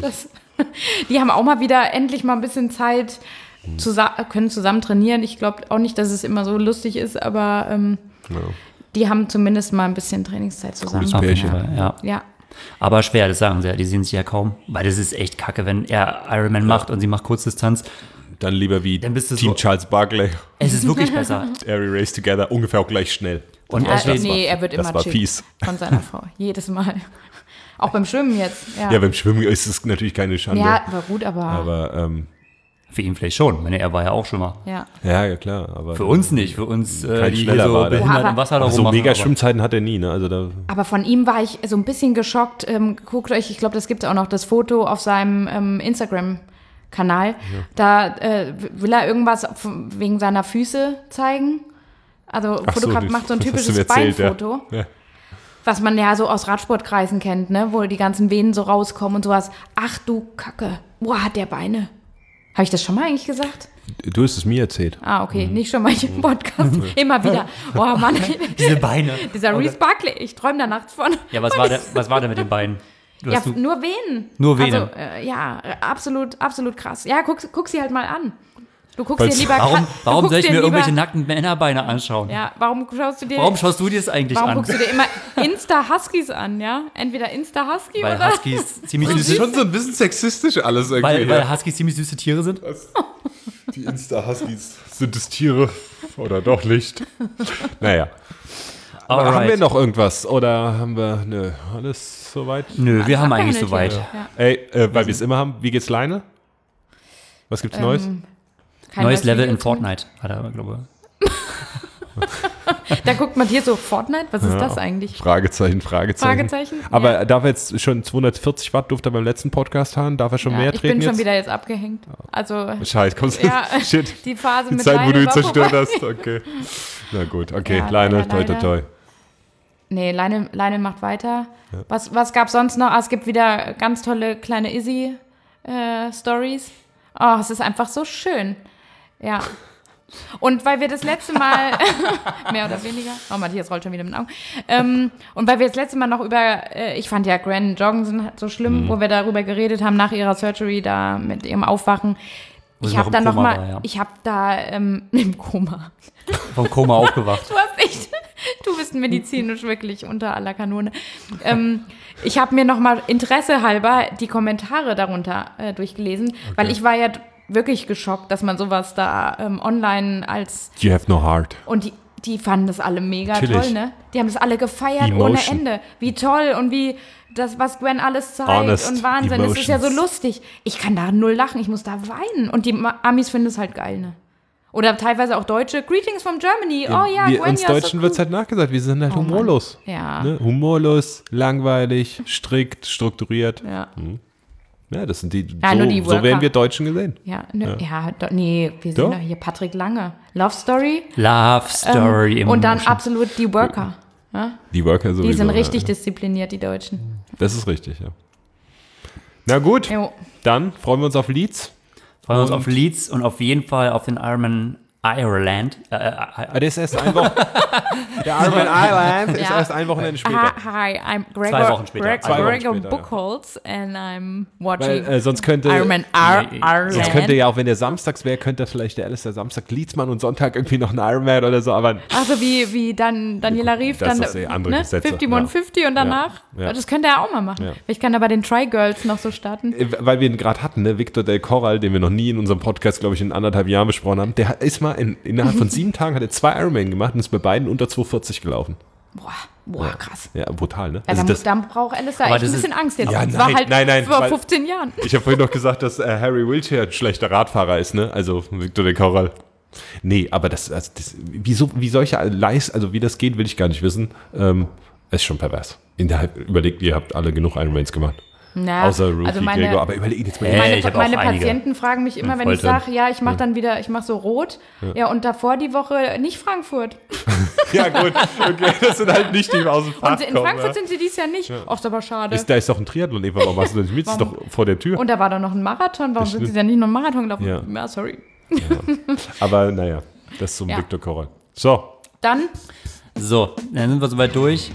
Die haben auch mal wieder endlich mal ein bisschen Zeit, zusa- können zusammen trainieren. Ich glaube auch nicht, dass es immer so lustig ist, aber ähm, Ja. die haben zumindest mal ein bisschen Trainingszeit zusammen. Cooles Auf jeden Pärchen. Fall, ja. Ja. Aber schwer, das sagen sie ja, die sehen sich ja kaum. Weil das ist echt kacke, wenn er Ironman macht und sie macht Kurzdistanz. Dann lieber wie Dann bist du Team so- Charles Barkley. Es ist wirklich besser. Airy Race Together, ungefähr auch gleich schnell. Und Ja, Ashley, nee, er wird das immer war chick fies. von seiner Frau. Jedes Mal. Auch beim Schwimmen jetzt. Ja, Ja, beim Schwimmen ist es natürlich keine Schande. ja war gut, aber, Aber, ähm, für ihn vielleicht schon. Ich meine, er war ja auch schon mal. ja. ja, ja, klar. Aber Für uns nicht, für uns, äh, Kein die hier schneller so war der. behindert Ja, im Wasser da aber so rummachen, mega aber- Schwimmzeiten hat er nie, ne? Also da, Aber von ihm war ich so ein bisschen geschockt. Ähm, guckt euch, ich glaube, das gibt auch noch das Foto auf seinem ähm, Instagram-Kanal. Da äh, will er irgendwas f- wegen seiner Füße zeigen. Also Ach so, Fotograf das- macht so ein das hast du typisches mir erzählt, ja. Beinfoto. Ja. Was man ja so aus Radsportkreisen kennt, ne? Wo die ganzen Venen so rauskommen und sowas. Ach du Kacke. Boah, hat der Beine. Habe ich das schon mal eigentlich gesagt? Du hast es mir erzählt. Ah, okay. Nicht schon mal hier im Podcast. Immer wieder. Boah, Mann. Diese Beine. Dieser Reese Barkley. Ich träume da nachts von. Ja, was war, der, was war denn mit den Beinen? Du Ja, hast du, nur Venen. Nur Venen. Also, äh, ja, äh, absolut, absolut krass. Ja, guck, guck sie halt mal an. Du guckst Weil's- dir lieber... warum du warum guckst soll ich dir mir lieber, irgendwelche nackten Männerbeine anschauen? Ja, warum schaust du dir... Warum schaust du dir das eigentlich warum an? guckst du dir immer Insta-Huskies an, ja? Entweder Insta-Husky Weil oder... Huskies ziemlich Das ist süße, schon so ein bisschen sexistisch alles irgendwie. weil, weil Huskies ziemlich süße Tiere sind. Die Insta-Huskies sind es Tiere oder doch nicht. Naja. Aber haben wir Alright. noch irgendwas? Oder haben wir, nö, alles soweit? Nö, wir haben eigentlich Abgehandelt soweit. hier. Ja. Ey, äh, weil wir es immer haben, wie geht's Leine? Was gibt's Neues? Kein Neues Level in Video zu- Fortnite, hat er, glaube Da guckt man hier so, Fortnite? Was ist das eigentlich? Fragezeichen, Fragezeichen. Fragezeichen? Aber Ja. darf er jetzt schon zweihundertvierzig Watt, durfte er beim letzten Podcast haben? Darf er schon Ja, mehr ich treten bin schon jetzt? wieder jetzt abgehängt. Also, Scheiße, kommst du? ja, Shit. die Phase Die mit Zeit, wo du Leine ihn war zerstört vorbei. hast, okay. Na gut, okay, Ja, Leine, leider, toi, toi, toi. Nee, Leine, Leine macht weiter. Was, was gab es sonst noch? Ah, es gibt wieder ganz tolle kleine Izzy-Stories. oh, es ist einfach so schön. Ja. Und weil wir das letzte Mal, mehr oder weniger, oh, Matthias rollt schon wieder mit den Augen, ähm, und weil wir das letzte Mal noch über, äh, ich fand ja Gran Jorgensen so schlimm, Mhm. wo wir darüber geredet haben, nach ihrer Surgery da mit ihrem Aufwachen. Wo sie Ich noch habe im da noch Koma mal, war, ja. ich habe da ähm, im Koma. Vom Koma aufgewacht. Du hast echt, du bist medizinisch wirklich unter aller Kanone. Ähm, ich habe mir noch mal Interesse halber die Kommentare darunter äh, durchgelesen, weil ich war ja wirklich geschockt, dass man sowas da ähm, online als... You have no heart. Und die, die fanden das alle mega Chillig. toll, ne? Die haben das alle gefeiert Emotion. ohne Ende. Wie toll und wie das, was Gwen alles zeigt Honest und Wahnsinn. Es ist ja so Emotions. lustig. Ich kann da null lachen, ich muss da weinen. Und die Ma- Amis finden es halt geil, ne? Oder teilweise auch Deutsche. Greetings from Germany. Oh ja, wir, Gwen, uns ja, Deutschen so cool. wird es halt nachgesagt, wir sind halt Oh Mann. humorlos. Ja. Ne? Humorlos, langweilig, strikt, strukturiert. Ja. Ja, das sind die, Ja, so, nur die so Worker. werden wir Deutschen gesehen. Ja, ne, ja. do, nee, wir sind Doch. doch hier Patrick Lange. Love Story. Love Story Ähm, und dann Emotion. absolut die Worker. Die Worker sowieso. Die sind richtig ja. diszipliniert, die Deutschen. Das ist richtig, ja. Na gut, Jo. dann freuen wir uns auf Leeds. Freuen wir uns Und- auf Leeds und auf jeden Fall auf den Ironman Ireland. Äh, äh, Ah, der ist erst ein Wochenende. Der Ironman Ireland ist Ja. erst ein Wochenende später. Hi, hi, I'm Gregor, Zwei Wochen später. Greg, Zwei Wochen Gregor später, ja. Buchholz and I'm Weil watching äh, sonst könnte, Ironman Ar Nee, Ireland. sonst könnte ja auch, wenn der samstags wäre, könnte vielleicht der Alistair Samstag Leeds machen und Sonntag irgendwie noch ein Ironman oder so, aber Also wie, wie dann Daniela Rief, Das dann ist eh andere ne, Gesetze, fünfzig ja. und fünfzig und danach. Ja, ja. Das könnte er auch mal machen. Ja. Ich kann da bei den Try-Girls noch so starten. Äh, weil wir ihn gerade hatten, ne? Victor del Corral, den wir noch nie in unserem Podcast, glaube ich, in anderthalb Jahren besprochen haben, der hat- ist mal in, innerhalb von sieben Tagen hat er zwei Ironman gemacht und ist bei beiden unter zwei vierzig gelaufen. Boah, boah, krass. Ja, brutal, ne? Ja, Also dann, das, dann braucht Alistair Aber echt ein das ist- bisschen Angst jetzt. Ja, das war nein, halt nein, nein, vor weil- fünfzehn Jahren. ich habe vorhin noch gesagt, dass äh, Harry Wiltshire ein schlechter Radfahrer ist, ne? Also Victor del Corral. Nee, aber das, also das wie, so, wie solche Leis, also wie das geht, will ich gar nicht wissen. Ähm, ist schon pervers. Innerhalb, überlegt, ihr habt alle genug Ironmans gemacht. Na, Außer Rookie also meine, Gregor, aber überlegt jetzt mal. Äh, Meine, ich hab auch meine einige. Patienten fragen mich immer, Ja, wenn ich Volltime. sage, ja, ich mache dann wieder, ich mache so rot. Ja. und davor die Woche nicht Frankfurt. Ja gut, okay, das sind halt nicht die aus dem Fach Und in kommen, Frankfurt ja. sind sie dies Jahr nicht. Ach, ist aber schade. Ist, da ist doch ein Triathlon, Eva, warum machst du das nicht mit? Das ist doch vor der Tür. Und da war doch noch ein Marathon. Warum Das sind sie stimmt. denn nicht noch einen Marathon gelaufen? Ja. Ja, sorry. Aber naja, das zum Ja. Victor Corral. So, Dann, So, dann sind wir soweit durch.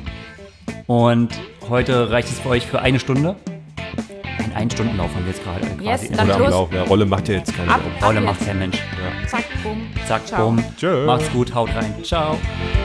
Und heute reicht es für euch für eine Stunde. Ein Ein-Stunden-Lauf haben wir jetzt gerade quasi. Yes, dann oder am los. Laufen. Ja, Rolle macht ja jetzt keine Ab. Sorgen. Rolle Ab macht jetzt. kein Mensch. zack, bumm. Zack, Ciao. bumm. Tschö. Macht's gut, haut rein. Ciao.